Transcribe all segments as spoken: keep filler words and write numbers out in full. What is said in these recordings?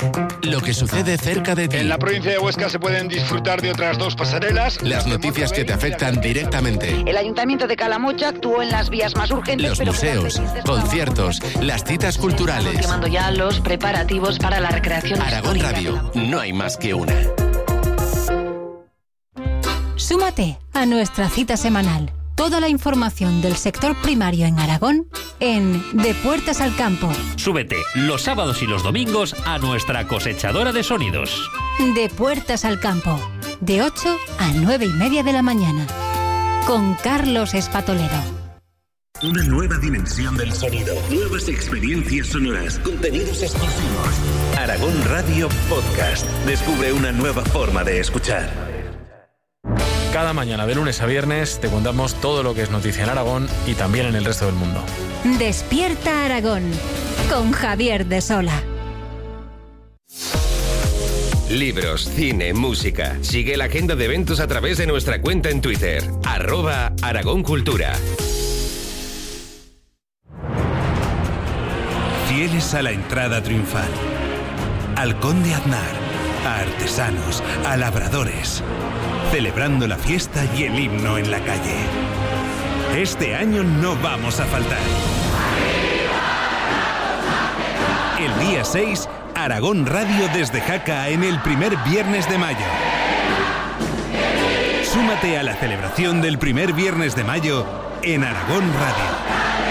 Lo que sucede cerca de ti. En la provincia de Huesca se pueden disfrutar de otras dos pasarelas. Las noticias que te afectan directamente. El Ayuntamiento de Calamocha actuó en las vías más urgentes. Los museos, conciertos, las citas culturales. Estamos quemando ya los preparativos para la recreación Aragón histórica. Radio, no hay más que una. Súmate a nuestra cita semanal. Toda la información del sector primario en Aragón en De Puertas al Campo. Súbete los sábados y los domingos a nuestra cosechadora de sonidos. De Puertas al Campo, de ocho a nueve y media de la mañana. Con Carlos Espatolero. Una nueva dimensión del sonido. Nuevas experiencias sonoras. Contenidos exclusivos. Aragón Radio Podcast. Descubre una nueva forma de escuchar. Cada mañana, de lunes a viernes, te contamos todo lo que es noticia en Aragón y también en el resto del mundo. Despierta Aragón, con Javier de Sola. Libros, cine, música. Sigue la agenda de eventos a través de nuestra cuenta en Twitter, arroba Aragón Cultura. Fieles a la entrada triunfal. Al Conde Aznar, a artesanos, a labradores. Celebrando la fiesta y el himno en la calle. Este año no vamos a faltar. El día seis, Aragón Radio desde Jaca en el primer viernes de mayo. Súmate a la celebración del primer viernes de mayo en Aragón Radio.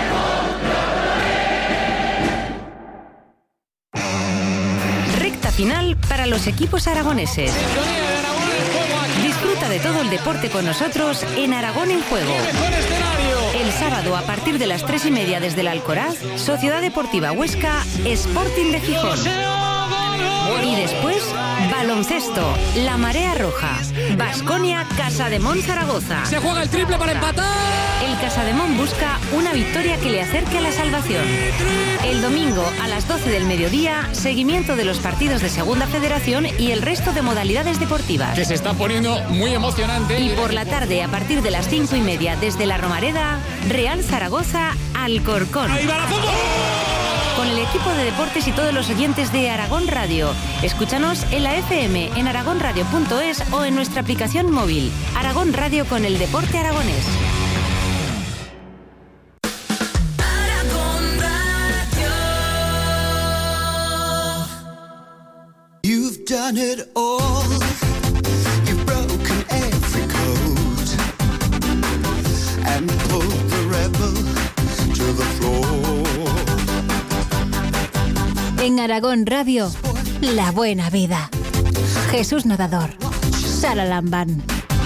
Recta final para los equipos aragoneses. Disfruta de todo el deporte con nosotros en Aragón en Juego. El sábado a partir de las tres y media desde el Alcoraz, Sociedad Deportiva Huesca, Sporting de Gijón. Y después, baloncesto, La Marea Roja, Baskonia, Casademón Zaragoza. Se juega el triple para empatar. El Casademón busca una victoria que le acerque a la salvación. El domingo a las doce del mediodía, seguimiento de los partidos de Segunda Federación y el resto de modalidades deportivas. Que se está poniendo muy emocionante. Y por la tarde, a partir de las cinco y media, desde la Romareda, Real Zaragoza, Alcorcón. ¡Ahí va la fútbol! Con el equipo de deportes y todos los oyentes de Aragón Radio. Escúchanos en la F M, en aragónradio punto es o en nuestra aplicación móvil. Aragón Radio con el deporte aragonés. You've done it all. You've broken every code and pulled the rebel to the floor. En Aragón Radio, La Buena Vida. Jesús Nadador, Sara Lambán.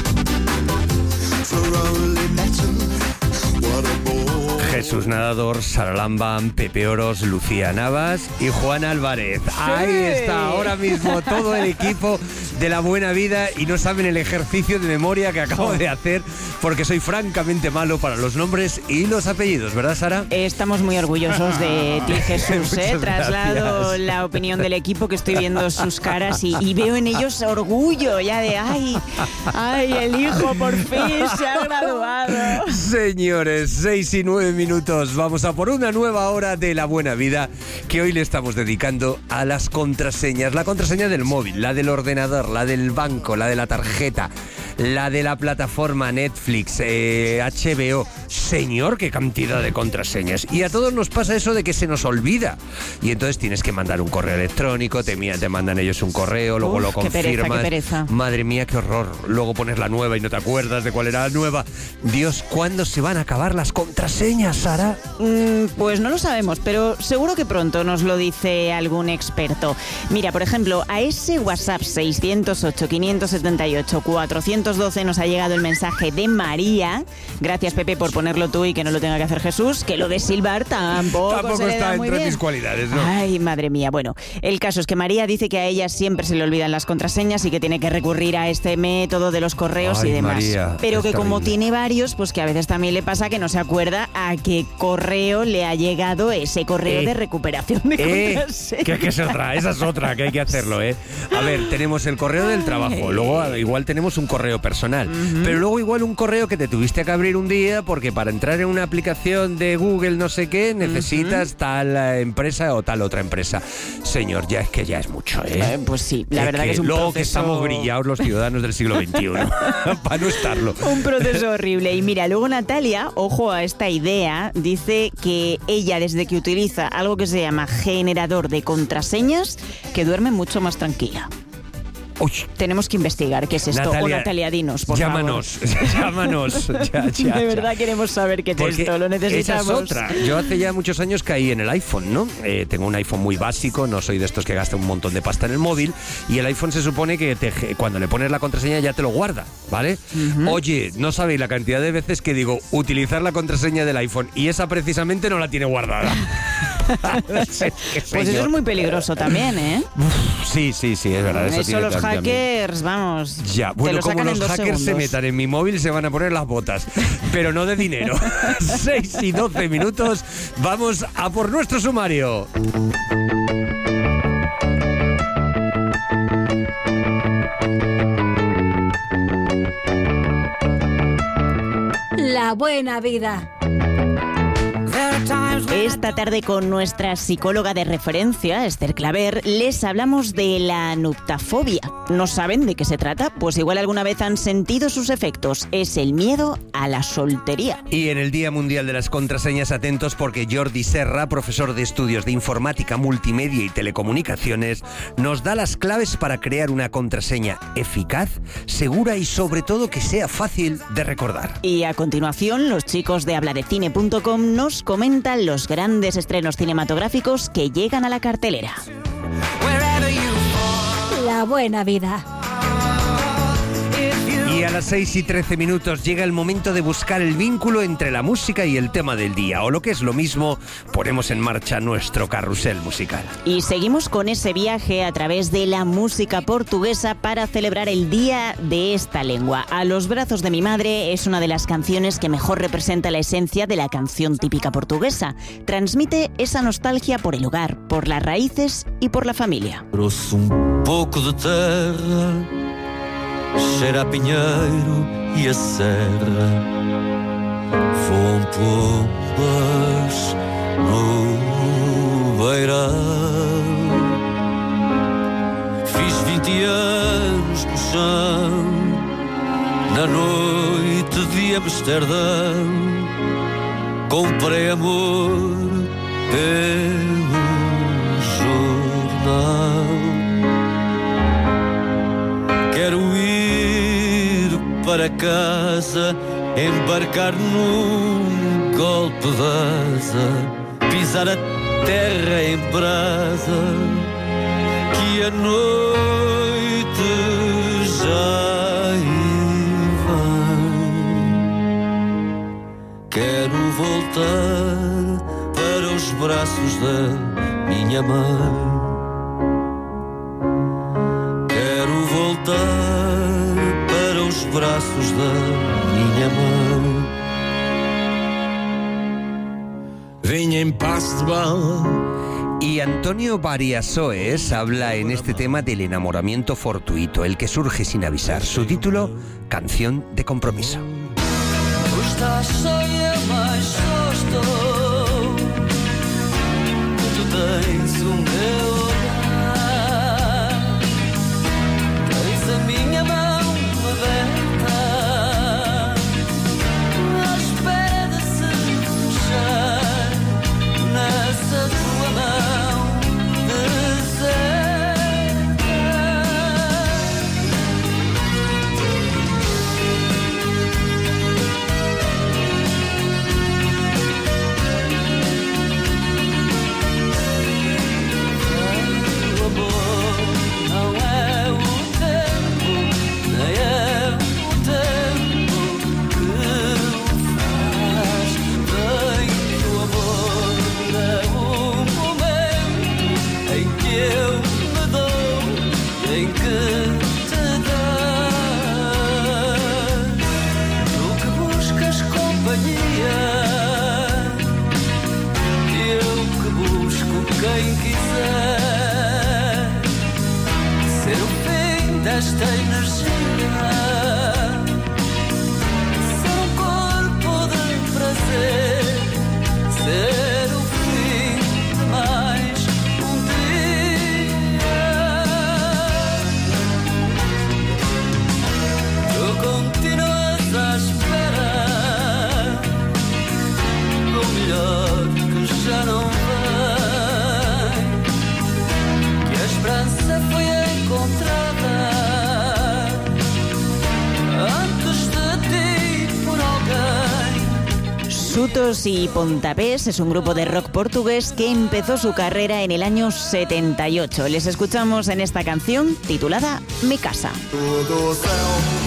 Jesús Nadador, Sara Lambán, Pepe Oros, Lucía Navas y Juan Álvarez. Sí. Ahí está ahora mismo todo el equipo de La Buena Vida y no saben el ejercicio de memoria que acabo de hacer porque soy francamente malo para los nombres y los apellidos, ¿verdad, Sara? Estamos muy orgullosos de ti, Jesús. ¿eh? Traslado gracias. La opinión del equipo, que estoy viendo sus caras y, y veo en ellos orgullo ya de ay, ay, el hijo por fin se ha graduado. Señores, seis y nueve minutos, vamos a por una nueva hora de La Buena Vida que hoy le estamos dedicando a las contraseñas. La contraseña del móvil, la del ordenador, la del banco, la de la tarjeta, la de la plataforma Netflix, eh, H B O. Señor, qué cantidad de contraseñas. Y a todos nos pasa eso de que se nos olvida. Y entonces tienes que mandar un correo electrónico, te, te mandan ellos un correo, luego Uf, lo confirmas. Qué pereza, qué pereza. Madre mía, qué horror. Luego pones la nueva y no te acuerdas de cuál era la nueva. Dios, ¿cuándo se van a acabar las contraseñas, Sara? Mm, pues no lo sabemos, pero seguro que pronto nos lo dice algún experto. Mira, por ejemplo, a ese WhatsApp seiscientos ocho, quinientos setenta y ocho, cuatrocientos doce nos ha llegado el mensaje de María. Gracias, Pepe, por ponerlo tú y que no lo tenga que hacer Jesús, que lo de silbar tampoco, tampoco se le está da muy entre bien. mis cualidades, ¿no? Ay, madre mía. Bueno, el caso es que María dice que a ella siempre se le olvidan las contraseñas y que tiene que recurrir a este método de los correos Ay, y demás. María, pero que como terrible. tiene varios, pues que a veces también le pasa que no se acuerda a qué correo le ha llegado ese correo eh, de recuperación de eh, contraseñas. Que, que es otra, esa es otra, que hay que hacerlo, ¿eh? A ver, tenemos el correo del trabajo, luego igual tenemos un correo personal, uh-huh. pero luego igual un correo que te tuviste que abrir un día porque que para entrar en una aplicación de Google no sé qué necesitas uh-huh. tal empresa o tal otra empresa. Señor, ya es que ya es mucho, ¿eh? eh pues sí, la es verdad que, que es un luego proceso... que estamos grillados los ciudadanos del siglo veintiuno para no estarlo. Un proceso horrible. Y mira, luego Natalia, ojo a esta idea, dice que ella desde que utiliza algo que se llama generador de contraseñas, que duerme mucho más tranquila. Uy. Tenemos que investigar qué es esto. Natalia, o Natalia, dinos, por llámanos, favor. Llámanos, ya, ya, De verdad ya. queremos saber qué es Porque esto, lo necesitamos. Esa es otra. Yo hace ya muchos años caí en el iPhone, ¿no? Eh, tengo un iPhone muy básico, no soy de estos que gasta un montón de pasta en el móvil, y el iPhone se supone que te, cuando le pones la contraseña ya te lo guarda, ¿vale? Uh-huh. Oye, no sabéis la cantidad de veces que digo utilizar la contraseña del iPhone y esa precisamente no la tiene guardada. Pues eso es muy peligroso también, ¿eh? Uf, sí, sí, sí, es verdad. Eso, eso los hackers, vamos. Ya, bueno, como los hackers segundos. se metan en mi móvil se van a poner las botas, pero no de dinero. seis y doce minutos, vamos a por nuestro sumario. La buena vida. Esta tarde con nuestra psicóloga de referencia, Esther Claver, les hablamos de la nuptafobia. ¿No saben de qué se trata? Pues igual alguna vez han sentido sus efectos. Es el miedo a la soltería. Y en el Día Mundial de las Contraseñas, atentos porque Jordi Serra, profesor de estudios de informática, multimedia y telecomunicaciones, nos da las claves para crear una contraseña eficaz, segura y sobre todo que sea fácil de recordar. Y a continuación, los chicos de habladecine punto com nos comentan los grandes estrenos cinematográficos que llegan a la cartelera. La buena vida. Y a las seis y trece minutos llega el momento de buscar el vínculo entre la música y el tema del día. O lo que es lo mismo, ponemos en marcha nuestro carrusel musical. Y seguimos con ese viaje a través de la música portuguesa para celebrar el día de esta lengua. A los brazos de mi madre es una de las canciones que mejor representa la esencia de la canción típica portuguesa. Transmite esa nostalgia por el hogar, por las raíces y por la familia. Trouxe um pouco de terra, cheira a pinheiro e a serra. Voam pombas no beirão. Fiz vinte anos no chão, na noite de Amsterdão. Comprei amor pelo jornal. Quero ir para casa, embarcar num golpe d'asa, pisar a terra em brasa, que a noite já vem. Quero voltar para os braços da minha mãe. Quero voltar para os braços da minha mãe. Vinha en paso de bala. Y Antonio Variasoes habla en este tema del enamoramiento fortuito, el que surge sin avisar. Su título, Canción de Compromiso. Estás cheia, mas só estou. Tu tens o meu olhar, tens a minha mão aberta, à espera de se fechar nessa tua mão deserta. Quem quiser ser o fim desta energia, ser um corpo de encontrada antes de ti por alguém. Sutos y Pontapés es un grupo de rock portugués que empezó su carrera en el año setenta y ocho. Les escuchamos en esta canción titulada Mi Casa. Todo céu.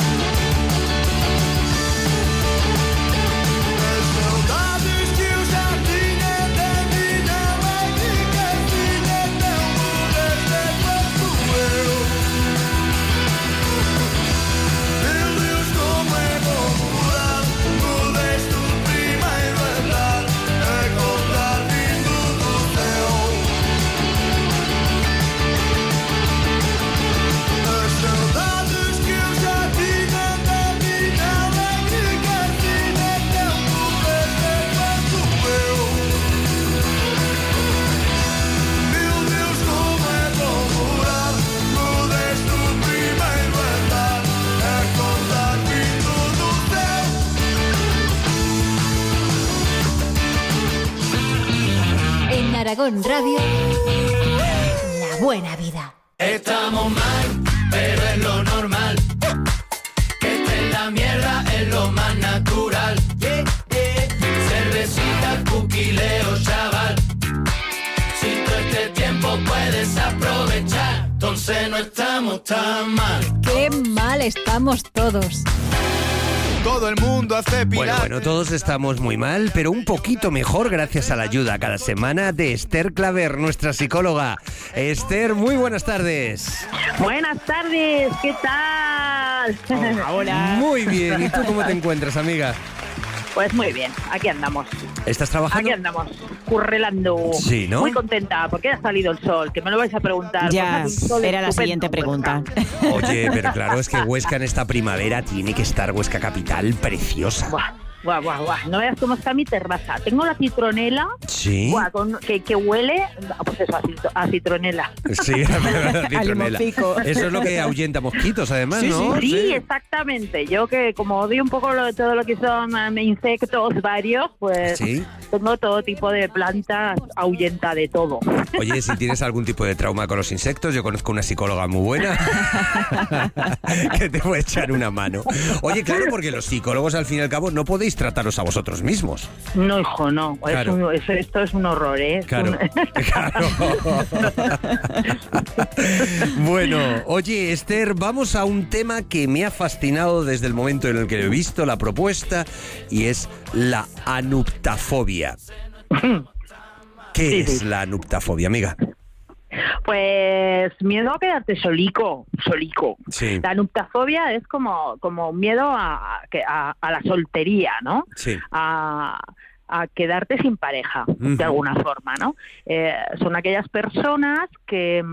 Aragón Radio, La Buena Vida. Estamos mal, pero es lo normal. Que esté en la mierda es lo más natural. Yeah, yeah. Cervecita, cuquileo, chaval. Si todo este tiempo puedes aprovechar, entonces no estamos tan mal. Qué mal estamos todos. Todo el mundo hace pilates. Bueno, bueno, todos estamos muy mal, pero un poquito mejor gracias a la ayuda cada semana de Esther Claver, nuestra psicóloga. Esther, muy buenas tardes. Buenas tardes, ¿qué tal? Hola, hola. Muy bien, ¿y tú cómo te encuentras, amiga? Pues muy bien, aquí andamos. ¿Estás trabajando? Aquí andamos, currelando. Sí, ¿no? Muy contenta, porque ha salido el sol, que me lo vais a preguntar. Ya, pues era la siguiente pregunta. Oye, pero claro, es que Huesca en esta primavera tiene que estar Huesca capital preciosa. Buah. Guau, guau, guau. No veas cómo está mi terraza. Tengo la citronela. Sí. Guau, con, que, que huele, pues eso, a, citro, a citronela. Sí, a citronela. Eso es lo que ahuyenta mosquitos, además, sí, ¿no? Sí, sí, exactamente. Yo que como odio un poco lo, todo lo que son um, insectos varios, pues ¿sí? Tengo todo tipo de plantas, ahuyenta de todo. Oye, si tienes algún tipo de trauma con los insectos, yo conozco una psicóloga muy buena que te puede echar una mano. Oye, claro, porque los psicólogos, al fin y al cabo, no podéis trataros a vosotros mismos. No, hijo, no. Claro. Es un, es, esto es un horror, ¿eh? Claro, un... claro. Bueno, oye, Esther, vamos a un tema que me ha fascinado desde el momento en el que he visto la propuesta, y es la anuptafobia. ¿Qué sí, es sí. la anuptafobia, amiga? Pues miedo a quedarte solico, solico. Sí. La anuptafobia es como, como miedo a, a, a la soltería, ¿no? Sí. A, a quedarte sin pareja, uh-huh. de alguna forma, ¿no? Eh, son aquellas personas que,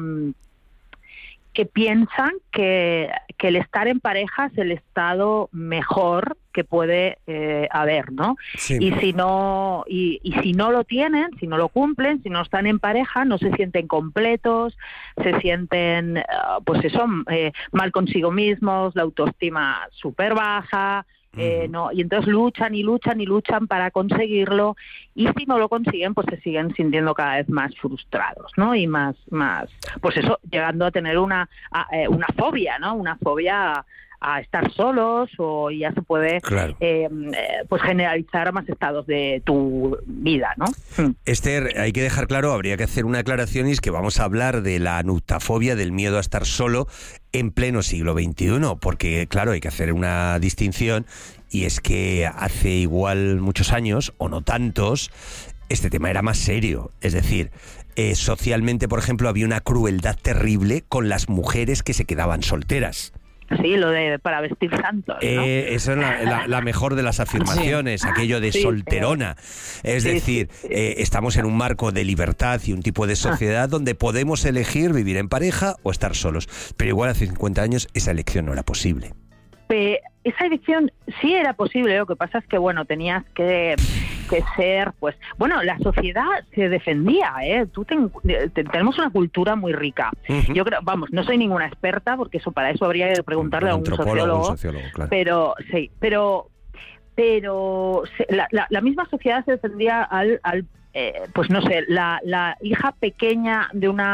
que piensan que, que el estar en pareja es el estado mejor que puede eh, haber, ¿no? Sí. Y si no y, y si no lo tienen, si no lo cumplen, si no están en pareja, no se sienten completos, se sienten, uh, pues eso, eh, mal consigo mismos, la autoestima súper baja, eh, uh-huh. no, y entonces luchan y luchan y luchan para conseguirlo, y si no lo consiguen, pues se siguen sintiendo cada vez más frustrados, ¿no? Y más, más, pues eso, llegando a tener una, a, eh, una fobia, ¿no? Una fobia a, a estar solos, o ya se puede claro. eh, pues generalizar a más estados de tu vida, ¿no? Esther, hay que dejar claro, habría que hacer una aclaración, y es que vamos a hablar de la anuptafobia, del miedo a estar solo en pleno siglo veintiuno, porque claro, hay que hacer una distinción, y es que hace igual muchos años, o no tantos, este tema era más serio, es decir, eh, socialmente, por ejemplo, había una crueldad terrible con las mujeres que se quedaban solteras. Sí, lo de para vestir santos, ¿no? Eh, esa es la, la, la mejor de las afirmaciones, sí. Aquello de sí, solterona. Sí. Es sí, decir, sí, sí. Eh, estamos en un marco de libertad y un tipo de sociedad ah. donde podemos elegir vivir en pareja o estar solos. Pero igual hace cincuenta años esa elección no era posible. Pe- esa elección sí era posible, lo que pasa es que, bueno, tenías que, que ser, pues, bueno, la sociedad se defendía, ¿eh? Tú ten, te, tenemos una cultura muy rica. Uh-huh. Yo creo, vamos, no soy ninguna experta, porque eso para eso habría que preguntarle un a un sociólogo, un sociólogo claro. pero sí, pero pero se, la, la, la misma sociedad se defendía al, al eh, pues no sé, la, la hija pequeña de una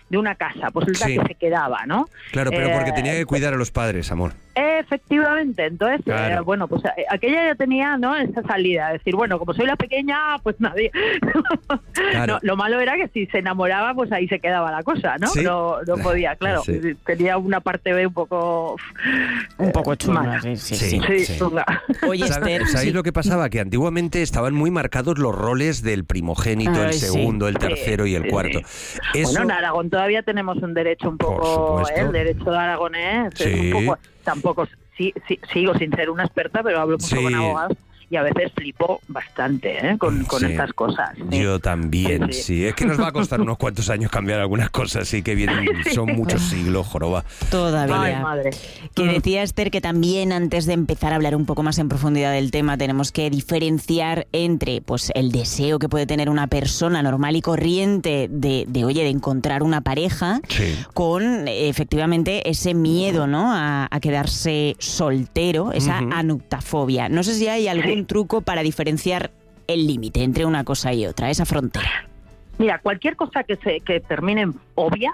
de una casa, pues resulta Sí. que se quedaba, ¿no? Claro, pero Eh, porque tenía que cuidar a los padres, amor. Efectivamente, entonces, Claro. eh, bueno, pues eh, aquella ya tenía, ¿no?, esa salida, decir, bueno, como soy la pequeña, pues nadie. Claro. No, lo malo era que si se enamoraba, pues ahí se quedaba la cosa, ¿no? ¿Sí? No, no podía, claro. Sí. Tenía una parte B un poco... Un poco chunga, mala. sí, sí, Sí, sí. Sí, chunga. Oye, ¿Sabe- Esther, ¿Sabéis sí. lo que pasaba? Que antiguamente estaban muy marcados los roles del primogénito, el Ay, sí. segundo, el Sí, tercero y el sí, cuarto. sí. Eso, Bueno, en Aragón todavía tenemos un derecho un Por poco, supuesto. ¿eh? El derecho aragonés es Sí. un poco, tampoco, sí, sí, sigo sin ser una experta, pero hablo mucho Sí. con abogados y a veces flipo bastante, ¿eh? con, con Sí. estas cosas. ¿sí? Yo también, Sí, sí. sí. Es que nos va a costar unos cuantos años cambiar algunas cosas, sí que vienen, son muchos siglos, joroba. Todavía. Ay, madre. Que Mm. decía Esther que también antes de empezar a hablar un poco más en profundidad del tema tenemos que diferenciar entre pues el deseo que puede tener una persona normal y corriente de, de oye, de encontrar una pareja Sí. con eh, efectivamente ese miedo, ¿no?, a, a quedarse soltero, esa Ujú. anuptafobia. No sé si hay algún Sí. truco para diferenciar el límite entre una cosa y otra, esa frontera. Mira, cualquier cosa que se que termine en obvia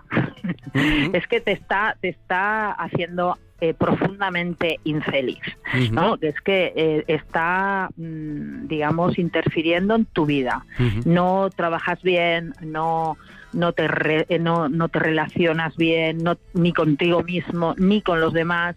es que te está te está haciendo eh, profundamente infeliz, Ujú. ¿no? Es que eh, está, mm, digamos, interfiriendo en tu vida. Ujú. No trabajas bien, no no te re- eh, no, no te relacionas bien, no, ni contigo mismo, ni con los demás.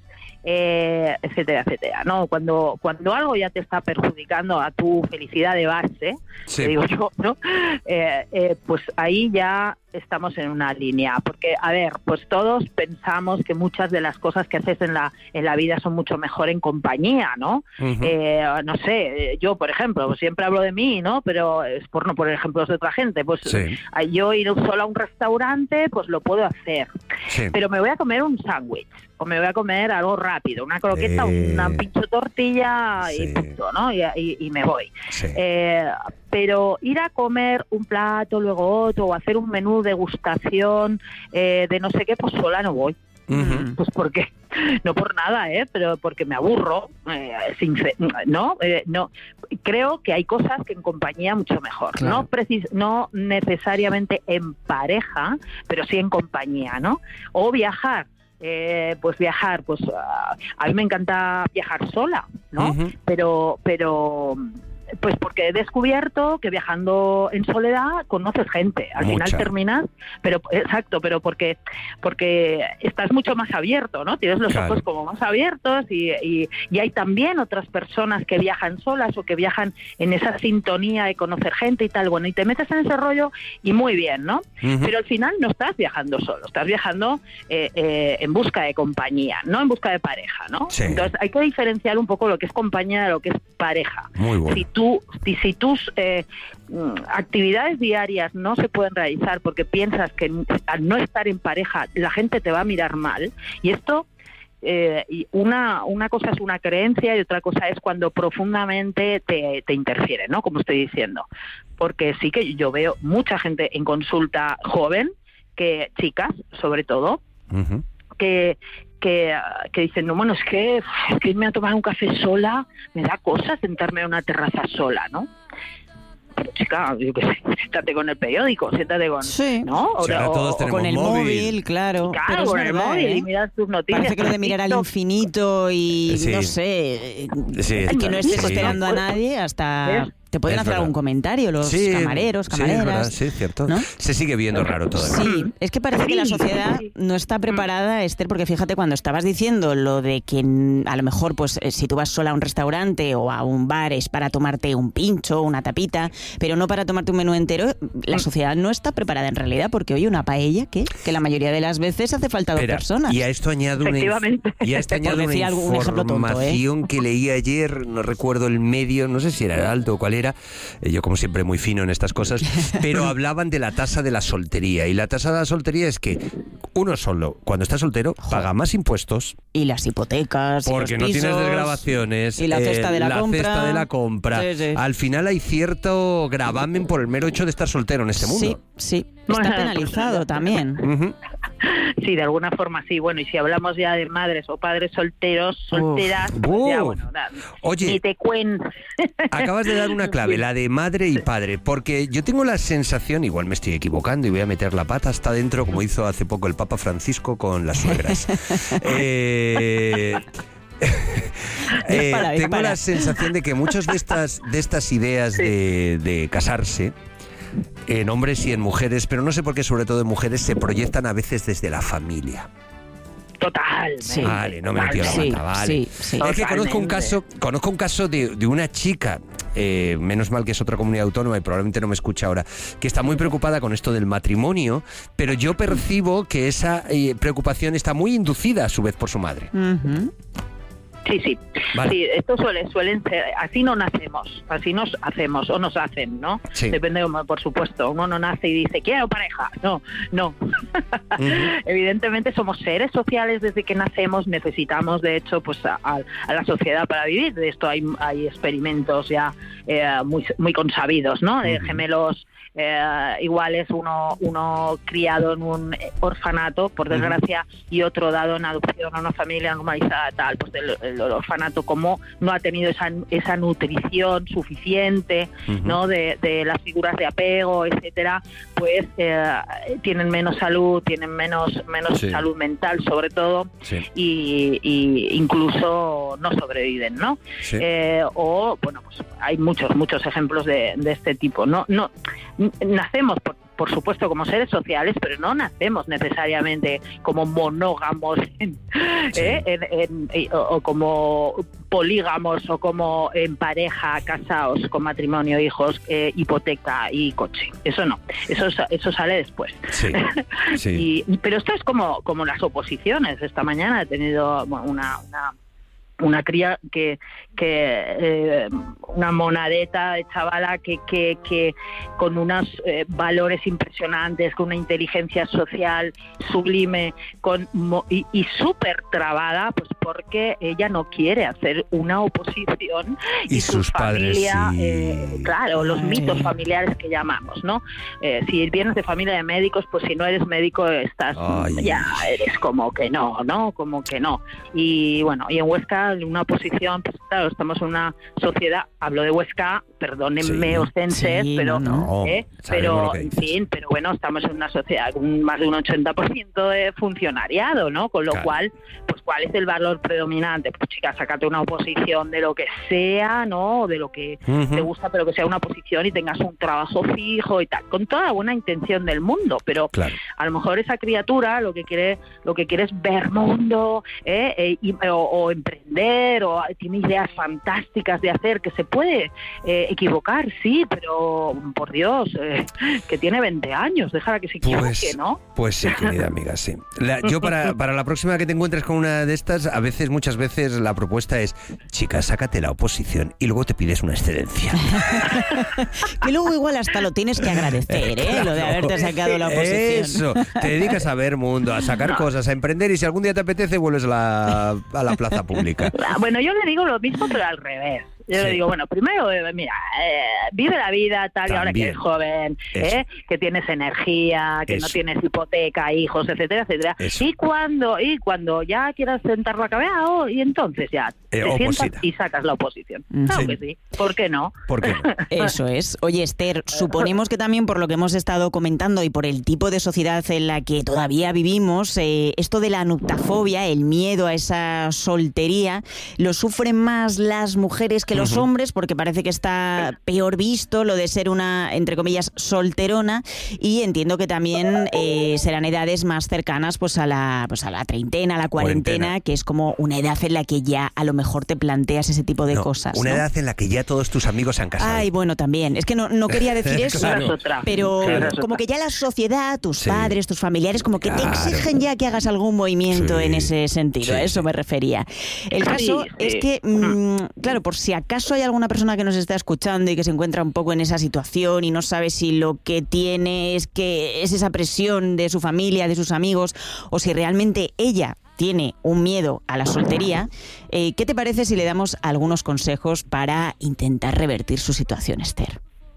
Eh, etcétera, etcétera, ¿no? Cuando cuando algo ya te está perjudicando a tu felicidad de base, Sí. te digo yo, ¿no? Eh, eh, pues ahí ya estamos en una línea, porque, a ver, pues todos pensamos que muchas de las cosas que haces en la en la vida son mucho mejor en compañía, ¿no? Ujú. Eh, no sé, eh, yo, por ejemplo, siempre hablo de mí, ¿no? Pero es por no poner ejemplos de otra gente, pues Sí. a- yo ir solo a un restaurante, pues lo puedo hacer, Sí. pero me voy a comer un sándwich o me voy a comer algo rápido, una croqueta, Eh. una pincho tortilla y Sí. punto, ¿no? Y, y- y me voy. Sí. Eh, pero ir a comer un plato, luego otro, o hacer un menú degustación eh, de no sé qué, pues sola no voy. Ujú. Pues porque, no por nada, ¿eh? Pero porque me aburro, eh, sincer- ¿no? Eh, no. Creo que hay cosas que en compañía mucho mejor, Claro. no precis- no necesariamente en pareja, pero sí en compañía, ¿no? O viajar. Eh, pues viajar, pues ah, a mí me encanta viajar sola, ¿no? Ujú. Pero, pero, pues porque he descubierto que viajando en soledad conoces gente. Al Mucha. final terminas, pero exacto, pero porque porque estás mucho más abierto, ¿no? Tienes los Claro. ojos como más abiertos y, y, y hay también otras personas que viajan solas o que viajan en esa sintonía de conocer gente y tal. Bueno, y te metes en ese rollo y muy bien, ¿no? Ujú. Pero al final no estás viajando solo, estás viajando eh, eh, en busca de compañía, no en busca de pareja, ¿no? Sí. Entonces hay que diferenciar un poco lo que es compañía de lo que es pareja. Muy bueno. Si tú, si, si tus eh, mm, actividades diarias no se pueden realizar porque piensas que n- al no estar en pareja la gente te va a mirar mal, y esto eh, y una una cosa es una creencia y otra cosa es cuando profundamente te, te interfiere, ¿no? Como estoy diciendo, porque sí que yo veo mucha gente en consulta joven, que chicas sobre todo, Ujú. que que, que dicen, no, bueno, es que, es que irme a tomar un café sola me da cosa sentarme en una terraza sola, ¿no? Pero chica, yo qué sé, siéntate con el periódico, siéntate con... Sí. ¿no? Si ahora todos O tenemos con el móvil. móvil, claro. Claro, pero es con el verdad, móvil ¿eh? y miras tus noticias. Parece que lo de mirar al TikTok. infinito y Sí. no sé, eh, Sí, el que no estés sí. esperando a nadie hasta Es- te pueden es hacer verdad. algún comentario los Sí, camareros, sí, es verdad, camareras. sí, es cierto. ¿no? Se sigue viendo raro todavía. Sí, es que parece que la Sí, sociedad sí. no está preparada, Esther, porque fíjate, cuando estabas diciendo lo de que mm, a lo mejor pues eh, si tú vas sola a un restaurante o a un bar es para tomarte un pincho, una tapita, pero no para tomarte un menú entero, la sociedad no está preparada en realidad, porque oye, una paella, ¿qué? Que la mayoría de las veces hace falta dos Espera, personas. y a esto añado una, inf- Efectivamente. y a esto Por añado decir una algún ejemplo tonto, ¿eh? información que leí ayer, no recuerdo el medio, no sé si era el Alto o cuál era, eh, yo como siempre muy fino en estas cosas, pero hablaban de la tasa de la soltería, y la tasa de la soltería es que uno solo, cuando está soltero, paga más impuestos, Y las hipotecas, y porque los no tienes pisos, desgravaciones, y la eh, cesta de la compra. cesta de la compra. Sí, sí. Al final hay cierto gravamen por el mero hecho de estar soltero en este mundo. Sí, sí. Está Bueno, penalizado pues, también. Ujú. Sí, de alguna forma sí. Bueno, y si hablamos ya de madres o padres solteros, solteras, Uf. pues ya, Uf. bueno, da- Oye. ni te cuento. Acabas de dar una clave, la de madre y padre, porque yo tengo la sensación, igual me estoy equivocando y voy a meter la pata hasta adentro, como hizo hace poco el Papa Francisco con las suegras. eh, eh, Dispara, tengo dispara. la sensación de que muchas de estas, de estas ideas de, de casarse, en hombres y en mujeres, pero no sé por qué sobre todo en mujeres, se proyectan a veces desde la familia. Total. Sí. Vale, no me metí la Sí, pata, vale. sí, sí. Es que conozco un Totalmente. caso, conozco un caso de, de una chica, eh, menos mal que es otra comunidad autónoma y probablemente no me escucha ahora, que está muy preocupada con esto del matrimonio, pero yo percibo que esa eh, preocupación está muy inducida a su vez por su madre. Ujú. Sí, sí. Vale. Sí, esto suele, suelen ser, así no nacemos, así nos hacemos o nos hacen, ¿no? Sí. Depende, como, por supuesto, uno no nace y dice, quiero pareja. No, no. Ujú. Evidentemente somos seres sociales desde que nacemos, necesitamos de hecho pues a, a- a la sociedad para vivir. De esto hay, hay experimentos ya eh, muy, muy consabidos, ¿no? De Ujú. gemelos eh, iguales, uno, uno criado en un orfanato, por desgracia, y otro dado en adopción a una familia normalizada, tal, pues el, el orfanato como no ha tenido esa, esa nutrición suficiente, Ujú. ¿no? De, de las figuras de apego, etcétera, pues eh, tienen menos salud, tienen menos, menos Sí. salud mental sobre todo, Sí. y, y incluso no sobreviven, ¿no? Sí. Eh, o, bueno, pues hay muchos, muchos ejemplos de, de este tipo. No, no, n- nacemos, por, por supuesto, como seres sociales, pero no nacemos necesariamente como monógamos en- Sí. ¿eh? en- en- y- o, o como polígamos o como en pareja, casados, con matrimonio, hijos, eh, hipoteca y coche. Eso no, eso, sa- eso sale después. Sí. Sí. Y, pero esto es como, como las oposiciones. Esta mañana he tenido bueno, una, una, una cría que, que eh, una monadeta de chavala que, que, que con unos eh, valores impresionantes, con una inteligencia social sublime con mo- y, y súper trabada, pues porque ella no quiere hacer una oposición Y su sus padres familia, sí. eh, claro, los Ay. mitos familiares que llamamos, ¿no? Eh, si vienes de familia de médicos, pues si no eres médico estás Ay. ya eres como que no, ¿no? Como que no. Y bueno, y en Huesca una oposición, pues claro, estamos en una sociedad, hablo de Huesca, perdónenme Sí. ustedes, Sí, pero no, no. ¿eh? Sabemos pero lo que en dices. fin, pero bueno, estamos en una sociedad con más de un ochenta por ciento de funcionariado, ¿no? Con lo Claro. cual, pues ¿cuál es el valor predominante? Pues chica, sácate una oposición de lo que sea, ¿no? De lo que Ujú. te gusta, pero que sea una oposición y tengas un trabajo fijo y tal, con toda la buena intención del mundo, pero Claro. a lo mejor esa criatura lo que quiere lo que quiere es ver mundo, ¿eh? Eh, y- o, o emprender, o tiene ideas fantásticas de hacer, que se puede eh, equivocar, sí, pero por Dios, eh, que tiene veinte años, déjala que se equivoque, Pues, ¿no? pues sí, querida amiga, sí. La- yo para, para la próxima que te encuentres con una de estas, a veces, muchas veces, la propuesta es, chica, sácate la oposición y luego te pides una excedencia. Que luego igual hasta lo tienes que agradecer, ¿eh? Lo de Claro. haberte sacado la oposición. Eso, te dedicas a ver mundo, a sacar cosas, a emprender y si algún día te apetece vuelves a la, a la plaza pública. Ah, Bueno, yo le digo lo mismo, pero al revés. Yo Sí. le digo, bueno, primero, eh, mira, eh, vive la vida tal y ahora que También. eres joven, Eso. ¿eh? Que tienes energía, que no Eso. tienes hipoteca, hijos, etcétera, etcétera. Eso. Y cuando y cuando ya quieras sentar la cabeza, oh, y entonces ya Eh, te oposita. sientas y sacas la oposición. Mm. Claro Sí. que sí. ¿Por qué no? ¿Por qué no? Eso es. Oye, Esther, suponemos que también por lo que hemos estado comentando y por el tipo de sociedad en la que todavía vivimos, eh, esto de la nuptafobia, el miedo a esa soltería, lo sufren más las mujeres que los Ujú. hombres, porque parece que está peor visto lo de ser una, entre comillas, solterona, y entiendo que también eh, serán edades más cercanas pues a la, pues a la treintena, a la cuarentena, Cuarentena. que es como una edad en la que ya a lo mejor te planteas ese tipo de No, cosas. una ¿no? edad en la que ya todos tus amigos se han casado. Ay, bueno, también. Es que no, no quería decir eso, Claro. Esa es otra. pero Esa es como otra. que ya la sociedad, tus Sí. padres, tus familiares, como que te Claro. exigen ya que hagas algún movimiento Sí. en ese sentido. Sí, a eso sí. me refería. El Sí, caso sí. es que, mm, claro, por si acaso hay alguna persona que nos está escuchando y que se encuentra un poco en esa situación y no sabe si lo que tiene es que es esa presión de su familia, de sus amigos, o si realmente ella tiene un miedo a la soltería, eh, ¿qué te parece si le damos algunos consejos para intentar revertir su situación, Esther?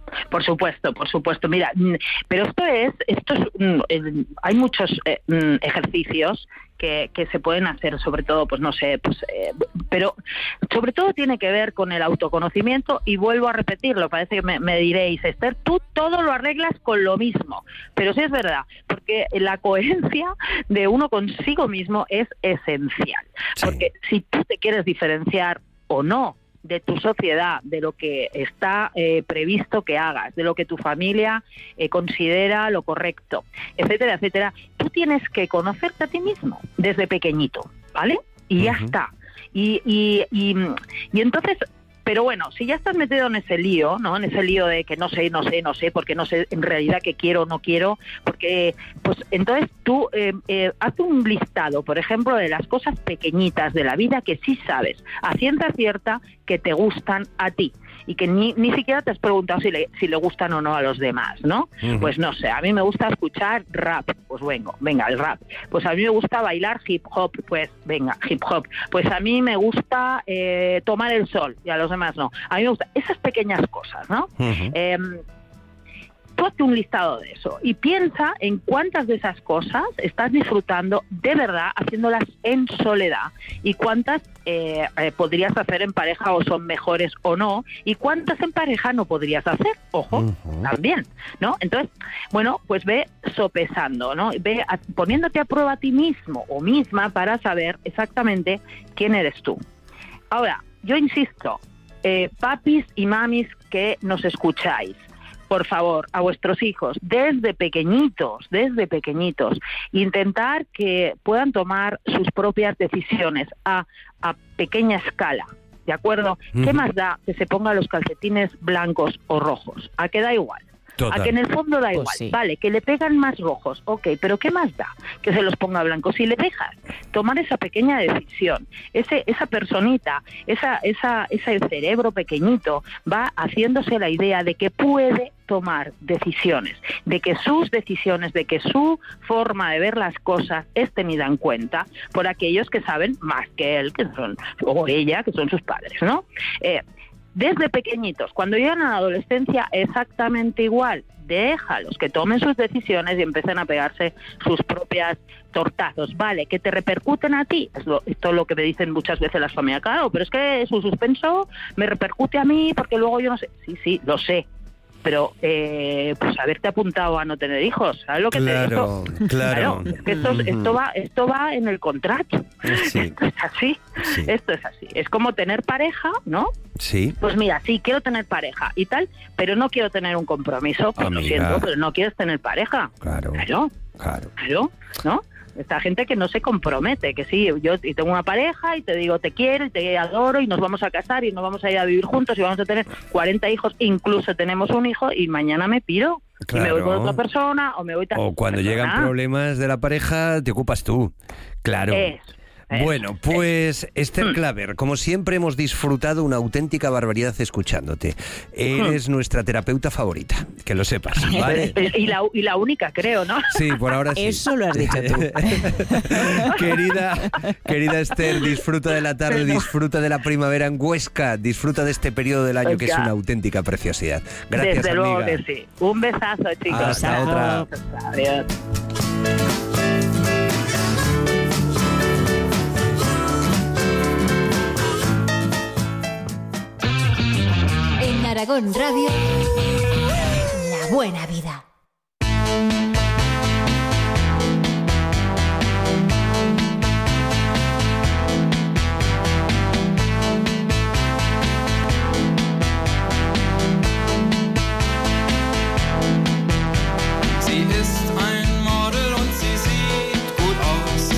Por supuesto, por supuesto. Mira, pero esto es, esto es, eh, hay muchos eh, ejercicios que, que se pueden hacer, sobre todo, pues no sé, pues, eh, pero sobre todo tiene que ver con el autoconocimiento y vuelvo a repetirlo, parece que me, me diréis, Esther, tú todo lo arreglas con lo mismo, pero sí es verdad, porque la coherencia de uno consigo mismo es esencial, sí. Porque si tú te quieres diferenciar o no de tu sociedad, de lo que está eh, previsto que hagas, de lo que tu familia eh, considera lo correcto, etcétera, etcétera, tú tienes que conocerte a ti mismo desde pequeñito, ¿vale? Y uh-huh. ya está. Y, y, y, y entonces... Pero bueno, si ya estás metido en ese lío, ¿no? En ese lío de que no sé, no sé, no sé, porque no sé en realidad qué quiero o no quiero, porque, pues entonces tú eh, eh, haz un listado, por ejemplo, de las cosas pequeñitas de la vida que sí sabes, a ciencia cierta, que te gustan a ti y que ni, ni siquiera te has preguntado si le, si le gustan o no a los demás, ¿no? Uh-huh. Pues no sé, a mí me gusta escuchar rap, pues vengo, venga, el rap. Pues a mí me gusta bailar hip hop, pues venga, hip hop. Pues a mí me gusta eh, tomar el sol y a los demás no. A mí me gustan esas pequeñas cosas, ¿no? Uh-huh. Eh, tú hazte un listado de eso y piensa en cuántas de esas cosas estás disfrutando de verdad haciéndolas en soledad y cuántas eh, eh, podrías hacer en pareja o son mejores o no y cuántas en pareja no podrías hacer, ojo, uh-huh. también, ¿no? Entonces, bueno, pues ve sopesando, ¿no? Ve a, poniéndote a prueba a ti mismo o misma para saber exactamente quién eres tú. Ahora, yo insisto, eh, papis y mamis que nos escucháis, por favor, a vuestros hijos, desde pequeñitos, desde pequeñitos, intentar que puedan tomar sus propias decisiones a, a pequeña escala, ¿de acuerdo? Mm. ¿Qué más da que se pongan los calcetines blancos o rojos? ¿A qué da igual? Total. A que en el fondo da igual, pues sí. Vale, que le pegan más rojos, ok, pero ¿qué más da que se los ponga blancos? Si le dejas tomar esa pequeña decisión, ese esa personita, esa esa ese cerebro pequeñito va haciéndose la idea de que puede tomar decisiones, de que sus decisiones, de que su forma de ver las cosas es tenida en cuenta por aquellos que saben más que él, que son, o ella, que son sus padres, ¿no? Eh, Desde pequeñitos, cuando llegan a la adolescencia, exactamente igual. Déjalos que tomen sus decisiones y empiecen a pegarse sus propias tortazos. Vale, que te repercuten a ti. Es lo, esto es lo que me dicen muchas veces las familias. Claro, pero es que su suspenso me repercute a mí porque luego yo no sé. Sí, sí, lo sé. Pero, eh, pues haberte apuntado a no tener hijos, ¿sabes lo que claro, te digo? Claro, claro. Es que esto, esto, va, esto va en el contrato. Sí. Esto es así. Sí. Esto es así. Es como tener pareja, ¿no? Sí. Pues mira, sí, quiero tener pareja y tal, pero no quiero tener un compromiso. Pues lo siento, pero no quieres tener pareja. Claro. Claro. Claro. Claro, ¿no? Esta gente que no se compromete, que sí, yo y tengo una pareja y te digo te quiero y te adoro y nos vamos a casar y nos vamos a ir a vivir juntos y vamos a tener cuarenta hijos, incluso tenemos un hijo y mañana me piro. Claro. Y me voy con otra persona o me voy... O cuando persona. Llegan problemas de la pareja te ocupas tú. Claro. Es. Bueno, pues Esther Claver, como siempre hemos disfrutado una auténtica barbaridad escuchándote. Eres nuestra terapeuta favorita, que lo sepas, ¿vale? Y la, y la única, creo, ¿no? Sí, por ahora sí. Eso lo has dicho tú. querida, querida Esther, disfruta de la tarde, disfruta de la primavera en Huesca, disfruta de este periodo del año que es una auténtica preciosidad. Gracias, Desde amiga. luego que sí. Un besazo, chicos. Hasta Chao. otra. Adiós. Aragón Radio, La Buena Vida. Sie ist ein Model und sie sieht gut aus.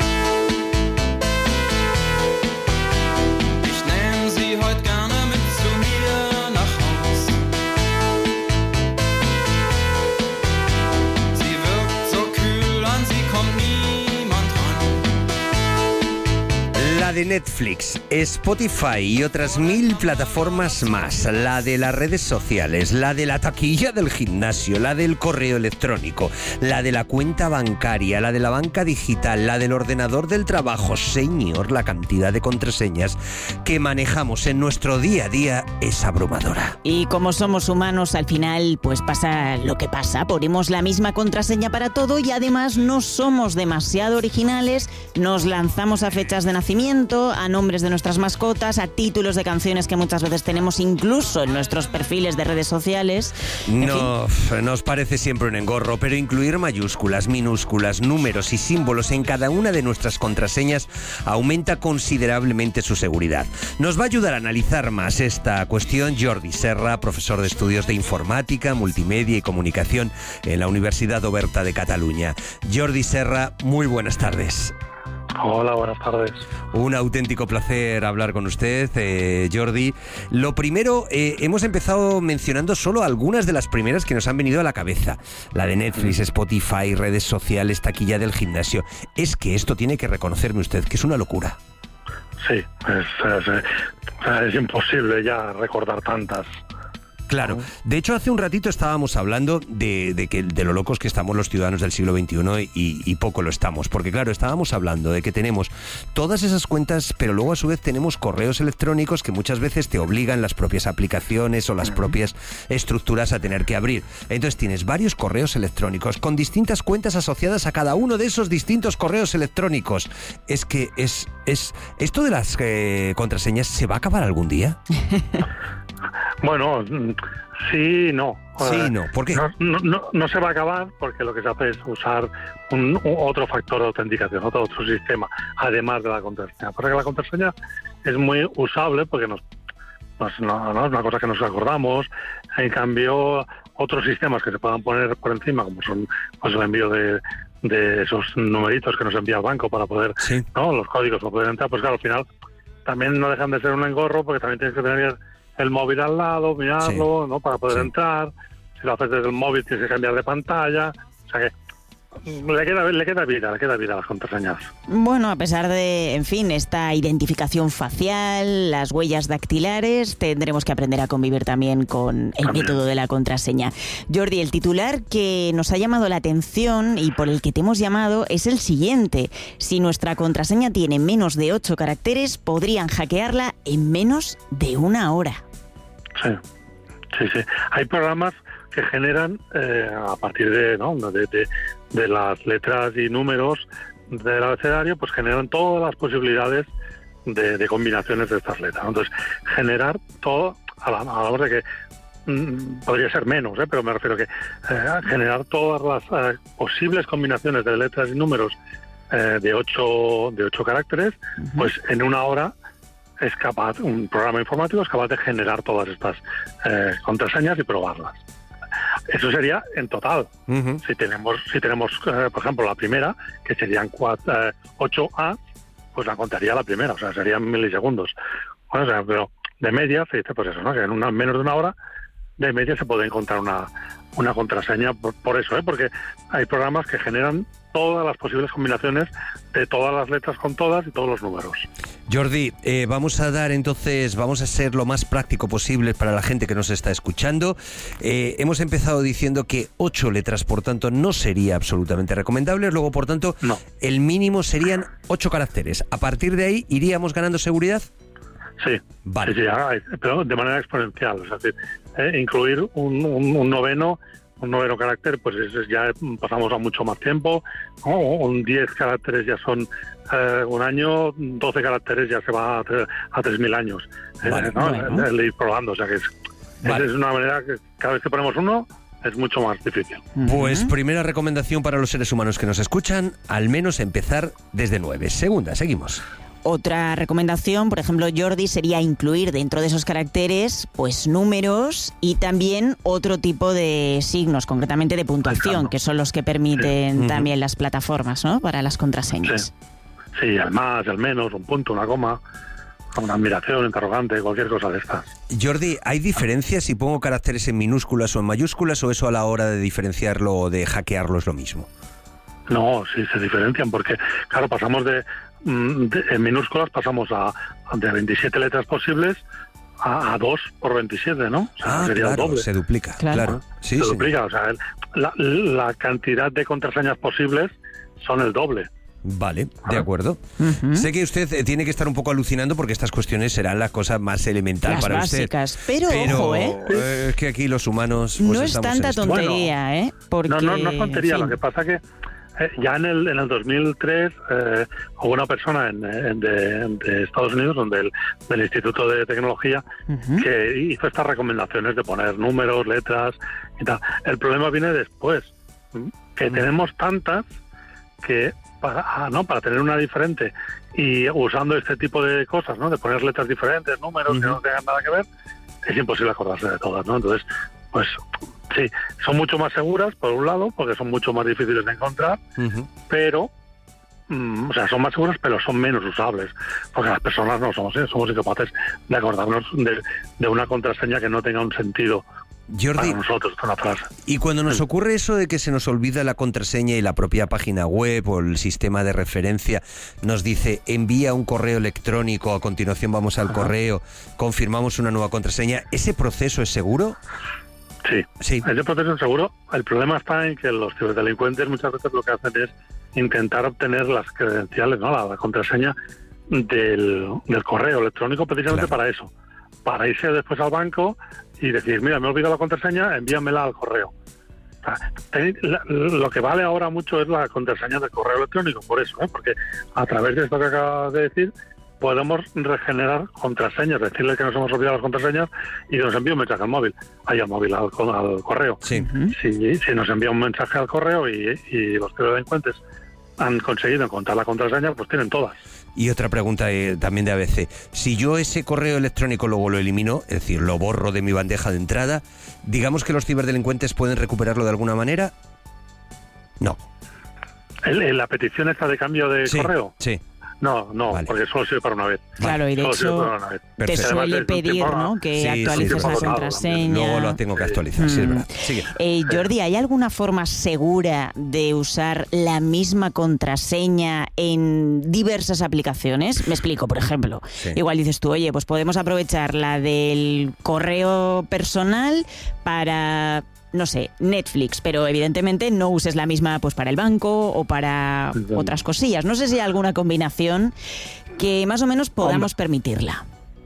Ich nehme sie heute gerne mit zu mir nach Haus. La de Netflix, Spotify y otras mil plataformas más. La de las redes sociales, la de la taquilla del gimnasio, la del correo electrónico, la de la cuenta bancaria, la de la banca digital, la del ordenador del trabajo. Señor, la cantidad de contraseñas que manejamos en nuestro día a día es abrumadora. Y como somos humanos, al final pues pasa lo que pasa. Ponemos la misma contraseña para todo y además no somos demasiado originales. Nos lanzamos a fechas de nacimiento, a nombres de nuestras mascotas, a títulos de canciones que muchas veces tenemos incluso en nuestros perfiles de redes sociales. No, nos parece siempre un engorro, pero incluir mayúsculas, minúsculas, números y símbolos en cada una de nuestras contraseñas aumenta considerablemente su seguridad. Nos va a ayudar a analizar más esta cuestión Jordi Serra, profesor de estudios de informática, multimedia y comunicación en la Universidad Oberta de Cataluña. Jordi Serra, muy buenas tardes. Hola, buenas tardes. Un auténtico placer hablar con usted, eh, Jordi. Lo primero, eh, hemos empezado mencionando solo algunas de las primeras que nos han venido a la cabeza. La de Netflix, Spotify, redes sociales, taquilla del gimnasio. Es que esto tiene que reconocerme usted, que es una locura. Sí, es, es, es imposible ya recordar tantas. Claro. De hecho, hace un ratito estábamos hablando de, de, que, de lo locos que estamos los ciudadanos del siglo veintiuno y, y poco lo estamos. Porque, claro, estábamos hablando de que tenemos todas esas cuentas, pero luego a su vez tenemos correos electrónicos que muchas veces te obligan las propias aplicaciones o las propias estructuras a tener que abrir. Entonces tienes varios correos electrónicos con distintas cuentas asociadas a cada uno de esos distintos correos electrónicos. Es que es... es ¿esto de las eh, contraseñas se va a acabar algún día? Bueno, sí, no. Sí, no. ¿Por qué? No, no, no se va a acabar porque lo que se hace es usar un, un otro factor de autenticación, otro, otro sistema, además de la contraseña. Porque la contraseña es muy usable porque nos, nos, no, no, es una cosa que nos acordamos. En cambio, otros sistemas que se puedan poner por encima, como son pues el envío de, de esos numeritos que nos envía el banco para poder, sí. ¿no? Los códigos para poder entrar, pues claro, al final también no dejan de ser un engorro porque también tienes que tener el móvil al lado, mirarlo, sí. ¿no? Para poder sí. entrar. Si lo haces desde el móvil tienes que cambiar de pantalla. O sea que le queda, le queda vida, le queda vida a las contraseñas. Bueno, a pesar de, en fin, esta identificación facial, las huellas dactilares, tendremos que aprender a convivir también con el también. método de la contraseña. Jordi, el titular que nos ha llamado la atención y por el que te hemos llamado es el siguiente. Si nuestra contraseña tiene menos de ocho caracteres, podrían hackearla en menos de una hora. Sí, sí, sí. Hay programas que generan eh, a partir de, ¿no? de, de, de las letras y números del abecedario, pues generan todas las posibilidades de, de combinaciones de estas letras. Entonces, generar todo, a la, a la hora de que mmm, podría ser menos, ¿eh? pero me refiero a que eh, generar todas las eh, posibles combinaciones de letras y números eh, de ocho de ocho caracteres, uh-huh. pues en una hora es capaz, un programa informático es capaz de generar todas estas eh, contraseñas y probarlas. Eso sería en total. Uh-huh. Si tenemos, si tenemos eh, por ejemplo, la primera, que serían cuatro, eh, ocho A, pues la contaría la primera, o sea, serían milisegundos. Bueno, o sea, pero de media, se dice pues eso, ¿no? Que en una, menos de una hora, de media se puede encontrar una, una contraseña por, por eso, ¿eh? Porque hay programas que generan todas las posibles combinaciones de todas las letras con todas y todos los números. Jordi, eh, vamos a dar entonces, vamos a ser lo más práctico posible para la gente que nos está escuchando. Eh, hemos empezado diciendo que ocho letras, por tanto, no sería absolutamente recomendable. Luego, por tanto, no. el mínimo serían ocho caracteres. A partir de ahí, ¿iríamos ganando seguridad? Sí, vale. sí, sí, pero de manera exponencial. O sea, eh, incluir un, un, un noveno un noveno carácter, pues es, ya pasamos a mucho más tiempo, ¿no? Un diez caracteres ya son eh, un año, doce caracteres ya se va a, a tres mil años. Vale, eh, ¿no? bueno. el, el ir probando, o sea que es, vale. es una manera que cada vez que ponemos uno es mucho más difícil. Pues primera recomendación para los seres humanos que nos escuchan, al menos empezar desde nueve. Segunda, seguimos. Otra recomendación, por ejemplo, Jordi, sería incluir dentro de esos caracteres pues números y también otro tipo de signos, concretamente de puntuación, claro. que son los que permiten sí. también uh-huh. las plataformas, ¿no? Para las contraseñas. Sí. sí, el más, el menos, un punto, una coma, una admiración, interrogante, cualquier cosa de estas. Jordi, ¿hay diferencias si pongo caracteres en minúsculas o en mayúsculas o eso a la hora de diferenciarlo o de hackearlo es lo mismo? No, sí se diferencian porque, claro, pasamos de mm, de, en minúsculas pasamos a de veintisiete letras posibles a, a dos por veintisiete, ¿no? O sea, ah, sería claro, el doble. se duplica, claro. claro. Sí, se sí. duplica, o sea, la, la cantidad de contraseñas posibles son el doble. Vale, de acuerdo. Uh-huh. Sé que usted eh, tiene que estar un poco alucinando porque estas cuestiones serán la cosa más elemental las para básicas, usted. Pero, pero ojo, ¿eh? eh, es que aquí los humanos... Pues, no es tanta tontería, bueno, ¿eh? Porque, no, no, no es tontería, en fin. Lo que pasa que eh, ya en el, en el dos mil tres eh, hubo una persona en, en de, de Estados Unidos, donde el, del Instituto de Tecnología, uh-huh. que hizo estas recomendaciones de poner números, letras y tal. El problema viene después, que uh-huh. tenemos tantas que... Para, no, para tener una diferente y usando este tipo de cosas, ¿no? De poner letras diferentes, números uh-huh. que no tengan nada que ver, es imposible acordarse de todas, ¿no? Entonces, pues sí, son mucho más seguras, por un lado, porque son mucho más difíciles de encontrar, uh-huh. pero, mm, o sea, son más seguras, pero son menos usables, porque las personas no somos, ¿eh? somos incapaces de acordarnos de, de una contraseña que no tenga un sentido. Jordi, para nosotros, una frase. Y cuando nos ocurre eso de que se nos olvida la contraseña y la propia página web o el sistema de referencia nos dice envía un correo electrónico, a continuación vamos al Ajá. correo, confirmamos una nueva contraseña, ¿ese proceso es seguro? Sí, sí, ese proceso es seguro. El problema está en que los ciberdelincuentes muchas veces lo que hacen es intentar obtener las credenciales, ¿no? la, la contraseña del, del correo electrónico precisamente claro. para eso, para irse después al banco y decir, mira, me he olvidado la contraseña, envíamela al correo. O sea, ten, la, lo que vale ahora mucho es la contraseña del correo electrónico, por eso, ¿eh? Porque a través de esto que acabas de decir, podemos regenerar contraseñas, decirle que nos hemos olvidado las contraseñas y nos envía un mensaje al móvil, ahí al móvil, al, al correo. Sí. Si, si nos envía un mensaje al correo y, y los delincuentes han conseguido encontrar la contraseña, pues tienen todas. Y otra pregunta eh, también de A B C. Si yo ese correo electrónico luego lo elimino, es decir, lo borro de mi bandeja de entrada, digamos que los ciberdelincuentes pueden recuperarlo de alguna manera. No. ¿El, el, ¿La petición esta de cambio de sí, correo? Sí. No, no, vale. Porque solo sirve para una vez. Claro, y de solo hecho te suele pedir, ¿no? Que sí, actualices sí, la contraseña. Luego lo tengo que actualizar, mm. sí, es verdad. Sigue. Eh, Jordi, ¿hay alguna forma segura de usar la misma contraseña en diversas aplicaciones? Me explico, por ejemplo. Sí. Igual dices tú, oye, pues podemos aprovechar la del correo personal para... no sé, Netflix, pero evidentemente no uses la misma pues para el banco o para sí, otras cosillas. No sé si hay alguna combinación que más o menos podamos Hombre. permitirla.